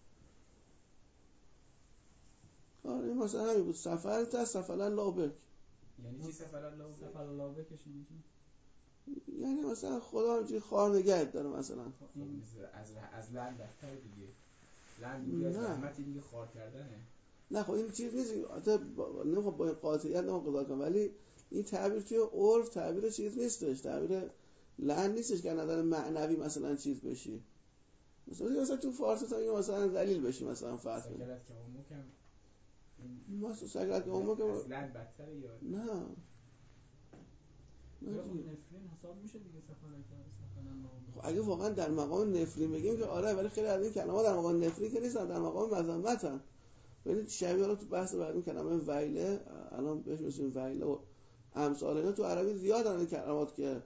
آره این مثلا همین بود سفلت سفل الله بک. یعنی چی سفر الله سفل بکنه؟ الله بکش یعنی چی؟ یعنی مثلا خدا همچین خواه نگهت داره مثلا. خب مثل از از لعن بدتر دیگه. لعن دیگه از نه. رحمتی دیگه خار کردنه. نه خب این چیز نیست، البته نمیخوام با این قاطعیت نمیخوام قضاوت کنم، ولی این تعبیر توی عرف تعبیر چیز نیستش، تعبیر لعن نیستش که نظر معنوی مثلا چیز بشی. مثلا مثلا تو فارسی تا این مثلا ذلیل بشی مثلا فرض کنید. سکرت که عمو کم این مثلا سکرت که عمو که از لعن بدتره یا نه. نه خب دیگه. نفرین حساب میشه دیگه سفلک سفل الله خب اگه واقعا در مقام نفرین بگیم که آره، ولی خیلی از این کلمات در مقام نفرین که نیستن، در مقام مذمتن. ببینید شبیه حالا تو بحث بعد این کلمه ویله الان بهش میگیم ویله و امثال اینا تو عربی زیاد هست کلمات که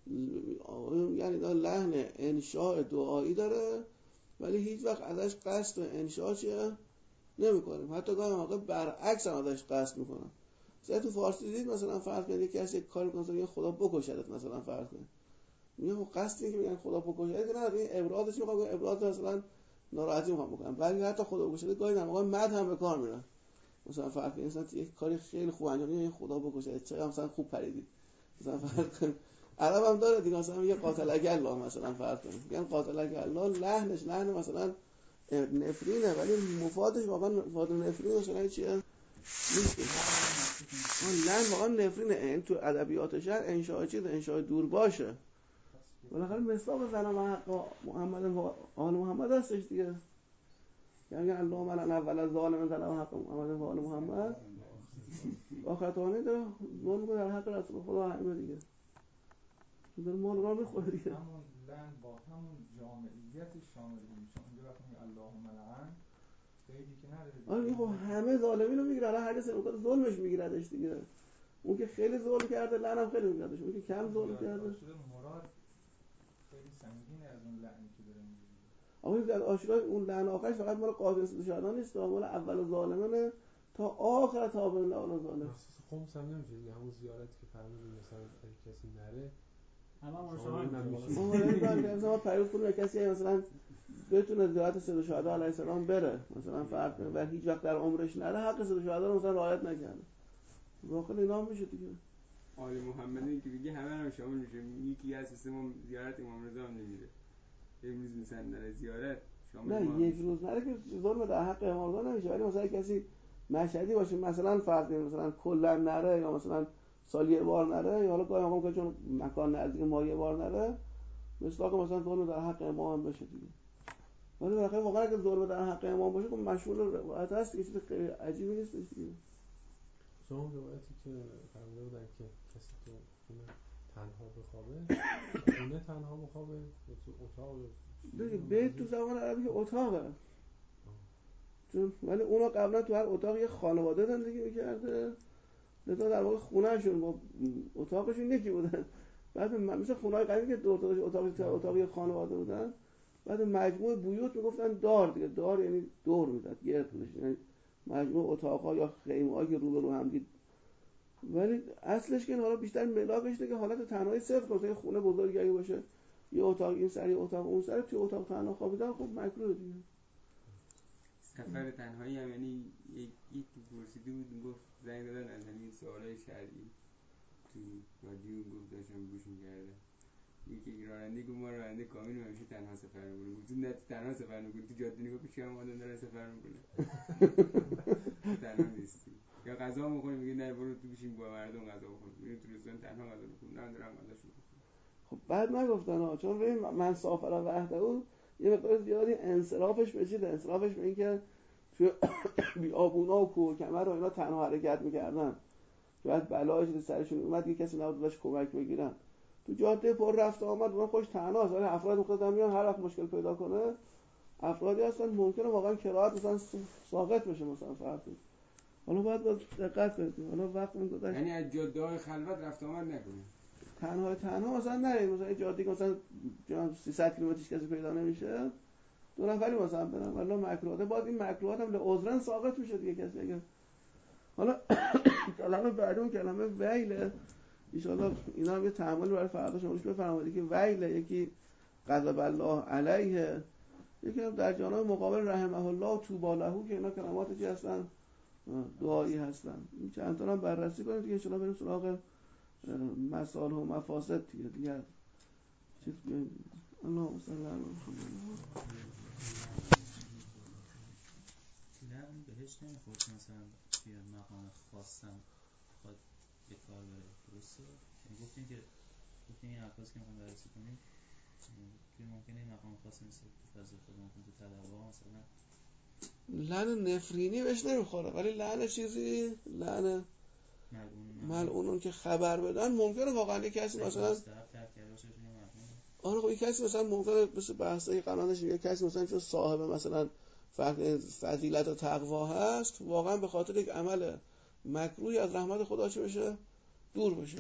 یعنی اینا لحن انشاء دعایی داره ولی هیچ وقت ازش قصد انشاء چیه نمی‌کنیم، حتی گاهی موقع برعکس هم ازش قصد می‌کنن. مثلا تو فارسی دید مثلا فرض کنید کسی یک کاری می‌کنه میگه خدا بکشدت مثلا فرض کنید، میگه قصد اینه که میگن خدا بکشدت نه، این ابرادش می‌خوام ابراد مثلا ناراحتی می‌خوام بکنم، ولی حتی خدا بکشدت گاهی در موقع مد هم به کار میرن. مثلا فرض کنید مثلا یک کاری خیلی خوب انجام میدید خدا بکشدت چقدر مثلا خوب پریدید مثلا فرض کنید. عرب هم داره دیگه، مثلا میگه قاتلک الله مثلا فرض کنید، میگن قاتلک الله، لحنش لحن مثلا نفرینه ولی مفادش واقعا مفاد نفرین مثلا چیه نیست. اون لحن واقعا نفرینه. این تو ادبیات شهر انشاء چیز انشاء دور باشه. بالاخره مصداق زن و حق محمد و آل محمد هستش دیگه. یعنی اللهم لعن اول ظالم زن و حق محمد و آل محمد آخرتانه داره ظلم در حق رسول خدا همه دیگه. داره مال را میخوره دیگه. همون لعن با همون جامعیت شامل میشه. اونجا وقتی میگه اللهم لعن قیدی که نداره. آره خب همه ظالمین رو میگیره، هر کسی رو ظلمش میگیردش دیگه. اون که خیلی ظلم کرده لعن هم خیلی میگیردش، اون که کم ظلم کرده مراد خیلی سنگینه از اون لعنی که داره میگه. اما این در آشکار اون لعن آخرش فقط مال قاضی شهدان نیست، مال اول ظالمانه تا آخر تابع الاول ظالم. مخصوص خمس هم نمیشه دیگه، همون زیارتی که فرمودیم مثلا اگه کسی نره همه شامل مرشحان اون مثلا پریود کنه کسی مثلا بتونه زیارت سید شهدا علیه السلام بره مثلا فرض کنه و هیچ وقت در عمرش نره، حق سید شهدا رو مثلا رعایت نکنه، واقعا اینا میشه دیگه. آل محمدی که بگه همه هم شامل میشه. یکی از سیستم زیارت امام رضا هم نمیره، امروز مثلا نره زیارت شامل نه یک روز نره که ظلم در حق امام رضا نمیشه، ولی مثلا کسی مشهدی باشه مثلا فرض کنیم مثلا کلا نره یا مثلا سالی یه بار نره یا حالا گاهی موقع چون مکان نزدیک ما یه بار نره، مثلا مثلا ظلم در حق امام بشه دیگه. ولی واقعا واقعا اگه ظلم در حق امام باشه که مشمول روایت هست که چیز خیلی عجیبی نیست دیگه. شما روایتی که فرموده بودن که کسی تو خونه تنها بخوابه، خونه تنها بخوابه یا تو اتاق دیگه بیت تو زبان عربی که اتاقه، چون ولی اونا قبلا تو هر اتاق یه خانواده زندگی می‌کرده، لذا در واقع خونه‌شون با اتاقشون یکی بودن. بعد مثلا خونه‌های قدیمی که دو تا اتاقی تا اتاقی خانواده بودن، بعد مجموعه بیوت میگفتن دار دیگه، دار یعنی دور میزد گرد بودش، یعنی مجموعه اتاق‌ها یا خیمه‌ها که رو به رو هم دید. ولی اصلش که حالا بیشتر ملاکش دیگه حالت تنهایی صرف باشه، خونه بزرگی اگه باشه یه اتاق این سری اتاق اون سری، توی اتاق تنها خوابیدن خب مکروه دیگه. سفر تنهایی هم یعنی یک یک پرسیده بود گفت زنگ دادن از همین سوالای شرعی تو رادیو گفت داشتم گوش می‌کردم، یکی راننده گفت ما راننده کامیل همیشه تنها سفر می‌کنیم، گفت نه تنها سفر می‌کنی تو جاده نگاه پیش هم آدم داره سفر می‌کنه تنها نیستی. یا غذا می‌خوری میگه نه برو تو بشین با مردم غذا بخور، میری تو رستوران تنها غذا بخور، نه دارم غذاشو بخورم. خب بعد نگفتن ها، چون ببین من سافر وحده او یه مقدار زیادی انصرافش به چیه، انصرافش به این که توی بیابونا و کوه و کمر و اینا تنها حرکت میکردن، بعد بلای چیز سرشون اومد یه کسی نبود باش کمک بگیرن، تو جاده پر رفت آمد اون خوش تنهاست، ولی افراد مختلف میان هر وقت مشکل پیدا کنه افرادی هستن ممکنه واقعا قرائت مثلا ساقط بشه مثلا فرض. حالا باید باید دقت کنید. حالا وقت اون گذشت یعنی از جاده‌های خلوت رفت آمد نکنید. تنها تنها مثلا نرید، مثلا این جاده که مثلا سیصد کیلومترش کسی پیدا نمیشه دو نفری مثلا برن، ولی مکروهات باید این مکروهات هم لعذرن ساقط میشه دیگه کسی اگه. حالا کلمه بعدی اون کلمه ویله ان شاء الله اینا هم یه تعاملی برای فردا شما روش بفرمایید که ویله یکی غضب الله علیه، یکی هم در جانب مقابل رحمه الله و طوبی له که اینا کلماتی چی هستن دعایی هستن. این چند تا هم بررسی کنید دیگه ان شاء الله بریم سراغ مسائل و مفاسد دیگه دیگه چیز بیایم. اللهم صل علی محمد. نه اون بهش نمیخورد مثلا توی مقام خاصم بخواد به کار بره، درسته؟ یعنی گفتیم که گفتیم این الفاظ که میخوام بررسی کنیم که ممکنه این مقام خاص مثل تو فضل خود ممکن تو تدعوا مثلا لعن نفرینی بهش نمیخوره، ولی لعن چیزی لعن ملعونون که خبر بدن ممکنه واقعا یک کسی مثلا آره خب یک کسی مثلا ممکنه مثل بحثای قرانش یک کسی مثلا چون صاحب مثلا فضیلت و تقوا هست واقعا به خاطر یک عمل مکروهی از رحمت خدا چه بشه دور بشه.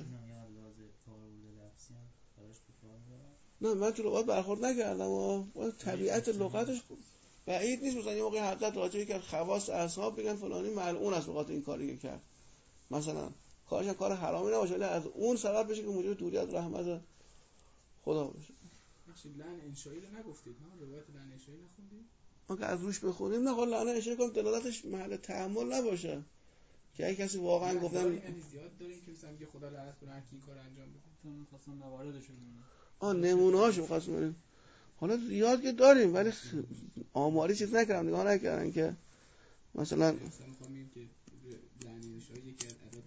نه من تو لغت برخورد نکردم و طبیعت لغتش بعید نیست مثلا یه موقع حضرت راجعی که خواص اصحاب بگن فلانی ملعون است به خاطر این کاری که کرد، مثلا کارش کار حرامی نباشه ولی از اون سبب بشه که موجب دوری از رحمت خدا بشه. لعن انشایی رو نگفتید نه؟ روایت لعن انشایی نخوندید؟ ما که از روش بخونیم نه خب لعن انشایی کنم دلالتش محل تأمل نباشه که اگه کسی واقعا گفتن یعنی زیاد داریم که مثلا میگه خدا لعنت کنه هر کی این کارو انجام بده. چون خواستم مواردشون آ نمونه‌هاشو خواستم ببینیم. حالا زیاد که داریم ولی آماری چیز نکردم نگاه نکردن که مثلا مثلا میخوام بگم که لعن انشایی یکی از ادوات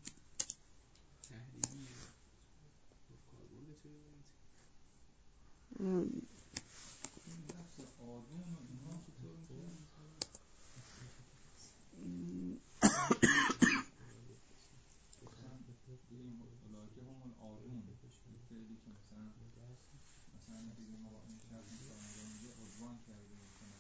تحریمی کاربرد چه نفس آدون و اینها چطور میشه؟ بگیم اولاکه همون آدون یک فعلی که مثلا مثلا بگیم ما این شخص این کار انجام میده عدوان کرده مثلا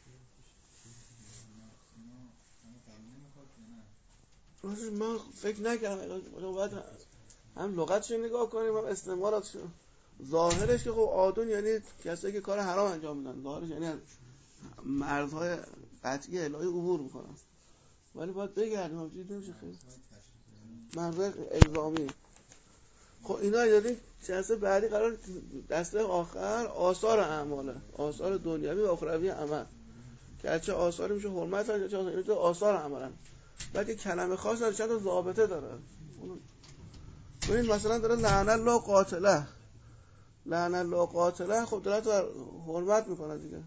اینا همه قبول نمیخواد یا نه؟ من فکر نکردم باید هم لغتش نگاه کنیم هم استعمالاتش. ظاهرش که خب آدون یعنی کسایی که کار حرام انجام میدن، ظاهرش یعنی مرزهای قطعی الهی عبور میکنن، ولی باید بگردیم هم چیز نمیشه خیلی مرزهای الزامی. خب اینا یعنی جلسه بعدی قرار دسته آخر آثار اعماله، آثار دنیوی و اخروی عمل که چه آثاری میشه حرمت هست چه آثاری میشه آثار عملن. بعد یک کلمه خاص داره چند تا ضابطه داره. ببین مثلا داره لعن الله قاتله، لعن الله قاتله خب داره تو حرمت میکنه دیگه.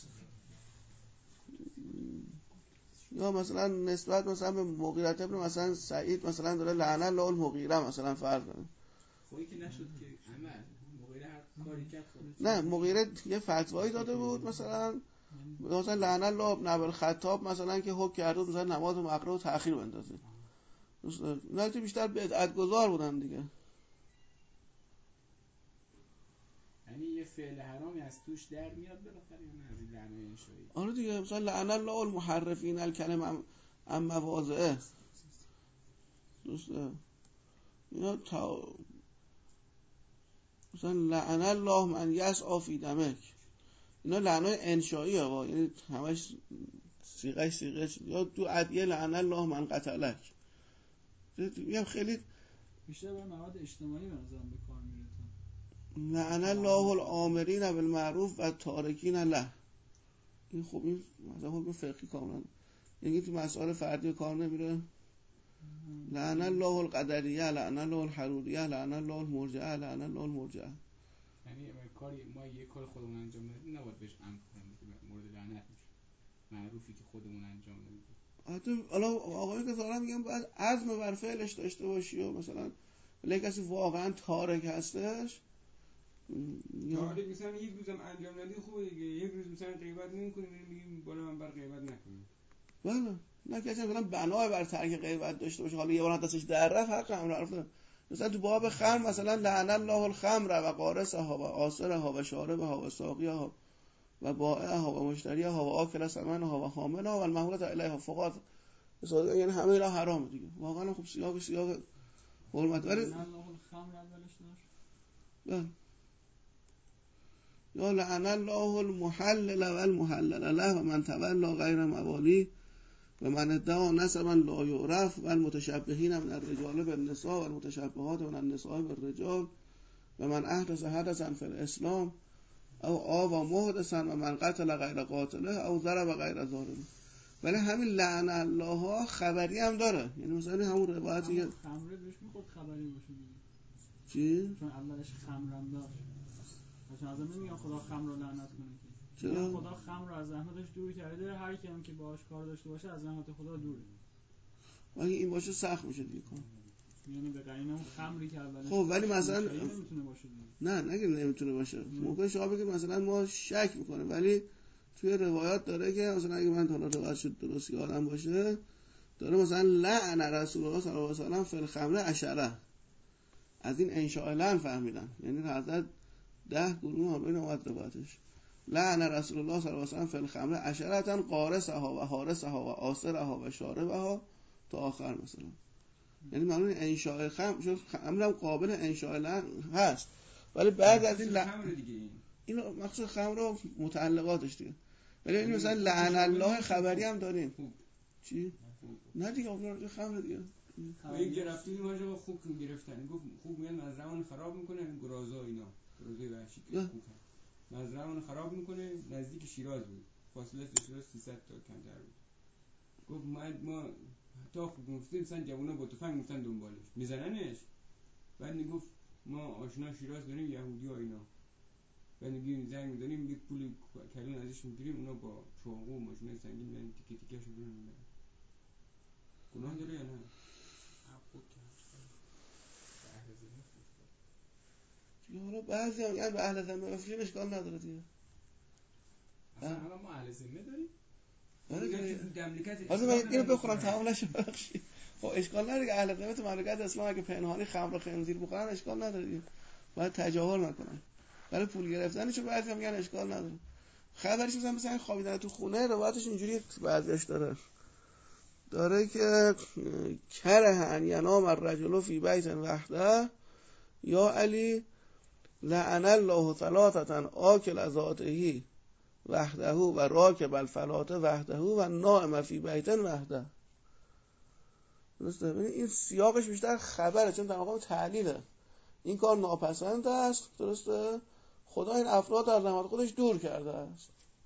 یا مثلا نسبت مثلا به مغیره ابن مثلا سعید مثلا داره لعن الله المغیره مثلا فرض کنه. خب که نشد که عمل مغیره هر کاری کرد خود نه مغیره یه فتوایی داده بود مثلا مثلا لعن الله ابن الخطاب مثلا که حکم کرده مثلا نماز مقروء تأخیر بندازه. نه تو بیشتر بدعت گذار بودن دیگه. یعنی یه فعل حرامی از توش در میاد بالاخره یا نه از لعن انشایی؟ آره دیگه مثلا لعن الله المحرفین الکلم عن مواضعه درسته. اینا تا مثلا لعن الله من یسعی فی دمک، اینا لعنای انشایی ها یعنی همش صیغه صیغه یا تو ادعیه لعن الله من قتلک میگم خیلی بیشتر به مواد اجتماعی به نظرم به کار میره. لعن الله الامرین بالمعروف و التارکین له. این خب این مثلا حکم فقهی کاملا یعنی تو مسائل فردی کار نمیره. لعن الله القدریه، لعن الله الحروریه، لعن الله المرجئه، لعن الله المرجئه. یعنی کاری ما یه کار خودمون انجام بدیم نباید بهش امر کنیم که مورد لعنت میشه. معروفی که خودمون انجام بدیم. حتی حالا آقایی که ظاهرا میگم باید عزم بر فعلش داشته باشی و مثلا ولی کسی واقعا تارک هستش تارک مثلا یک روزم انجام ندی خوبه دیگه، یک روز مثلا غیبت نمی‌کنی میگیم بالا من بر غیبت نکنم. بله نه کسی مثلا بنا بر ترک غیبت داشته باشه حالا یه بار دستش در رفت حق امر عرفه مثلا تو باب خمر مثلا لعن الله الخمر و قارصها و آسرها و شاربها و ساقیها و بائعها و مشتریها و آکل ثمنها و حاملها و المحمولة الیها فقط مثلا یعنی همه اینا حرامه دیگه. واقعا خب سیاق سیاق حرمت ولی نه الله الخمر اولش داشت. بله یا لعن الله المحلل و المحلل له و من تولى غیر موالی و من ادعا نسبا لا یعرف و المتشبهین من الرجال بالنساء و المتشبهات من النساء بالرجال و من احدث حدثا فی الاسلام او آوا محدثا و من قتل غیر قاتله او ضرب غیر ضاربه. ولی همین لعن الله ها خبری هم داره، یعنی مثلا همون روایتی که خمره بهش میخورد خبری باشه دیگه. چی؟ چون اولش خمرم داشت. چون از نمیگن خدا خمر رو لعنت کنه که. چرا؟ خدا خمر رو از زحمتش دور کرده، هر کی هم که باهاش کار داشته باشه از زحمت خدا دوره. اگه این باشه سخت میشه دیگه کار. یعنی به قرینه اون خمری که اولش خب ولی مثلا نمیتونه باشه دیگه. نه نگه نمیتونه باشه. ممکن شما بگید مثلا ما شک میکنه، ولی توی روایات داره که مثلا اگه من حالا روایت شد درست یادم باشه داره مثلا لعن رسول الله صلی الله علیه و سلم فی الخمر عشره. از این انشاء لعن فهمیدن، یعنی حضرت ده گروه ها بین اومد روایتش لعن رسول الله صلی الله علیه و سلم فی الخمر عشرة قارصها و حارسها و آسرها و شاربها تا آخر مثلا. یعنی معلومه انشاء خمر چون خمر هم قابل انشاء لعن هست، ولی بعد از این لعن این مخصوص خمر و متعلقاتش دیگه. ولی این مثلا لعن الله خبری هم داریم. چی؟ نه دیگه اون خمر دیگه. این گرفتونی ماجرا خوب گرفتن گفت خوب میاد مزرعه‌مون خراب میکنه، این گرازا اینا گرازای وحشی که خوب مزرعه‌مون خراب میکنه. نزدیک شیراز بود، فاصله از شیراز سیصد تا کمتر بود. گفت ما ما تا خوب گفتیم مثلا جوونا با تفنگ میفتن دنبالش میزننش. بعد میگفت ما آشنا شیراز داریم یهودی‌ها اینا، بعد میگیم زنگ می‌زنیم یک پول کلون ازش میگیریم، اونا با چاقو و ماشین سنگین میان تیکه تیکه‌اش می‌کنن. گناه داره یا نه؟ حالا بعضی هم یعنی به اهل ذمه بفرین اشکال نداره دیگه. اصلا ما اهل ذمه داریم؟ حالا من اینو بخورم تمام نشه بخشید. خب اشکال نداره که اهل ذمه تو مملکت اسلام اگه پنهانی خمر و خنزیر بخورن اشکال نداره دیگه. باید تجاهل نکنن. ولی پول گرفتنشو بعضی هم میگن اشکال نداره. خبرش مثلا مثلا خوابیدن تو خونه روایتش اینجوری بعضیش داره. داره که کره ان ینام الرجل فی بیت وحده یا علی لعن الله ثلاثه آکل ذاته وحده و راکب الفلات وحده و نائم فی بیت وحده. درسته؟ ببین این سیاقش بیشتر خبره، چون در مقام تعلیله. این کار ناپسند است، درسته؟ خدا این افراد از رحمت خودش دور کرده است.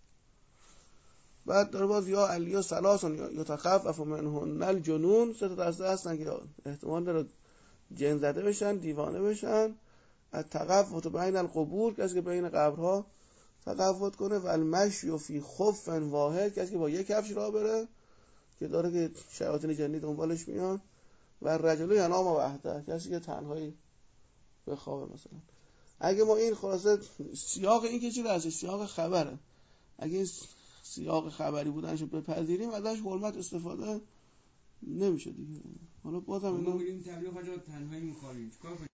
بعد داره باز یا علی و ثلاثون یتخفف منهن الجنون، سه تا دسته هستن که احتمال داره جن زده بشن، دیوانه بشن. از تقفت بین القبور، کسی که بین قبرها تقفت کنه، و المشی فی خف واحد، کسی که با یک کفش راه بره که داره که شیاطین جنی دنبالش میان. و رجل ینام وحده، کسی که تنهایی بخوابه مثلا. اگه ما این خلاصه سیاق این که چی هست؟ سیاق خبره. اگه این سیاق خبری بودنش رو بپذیریم ازش حرمت استفاده نمیشه دیگه. حالا بازم ما میریم تبلیغ حاجا تنهایی میخوابیم چیکار کنیم؟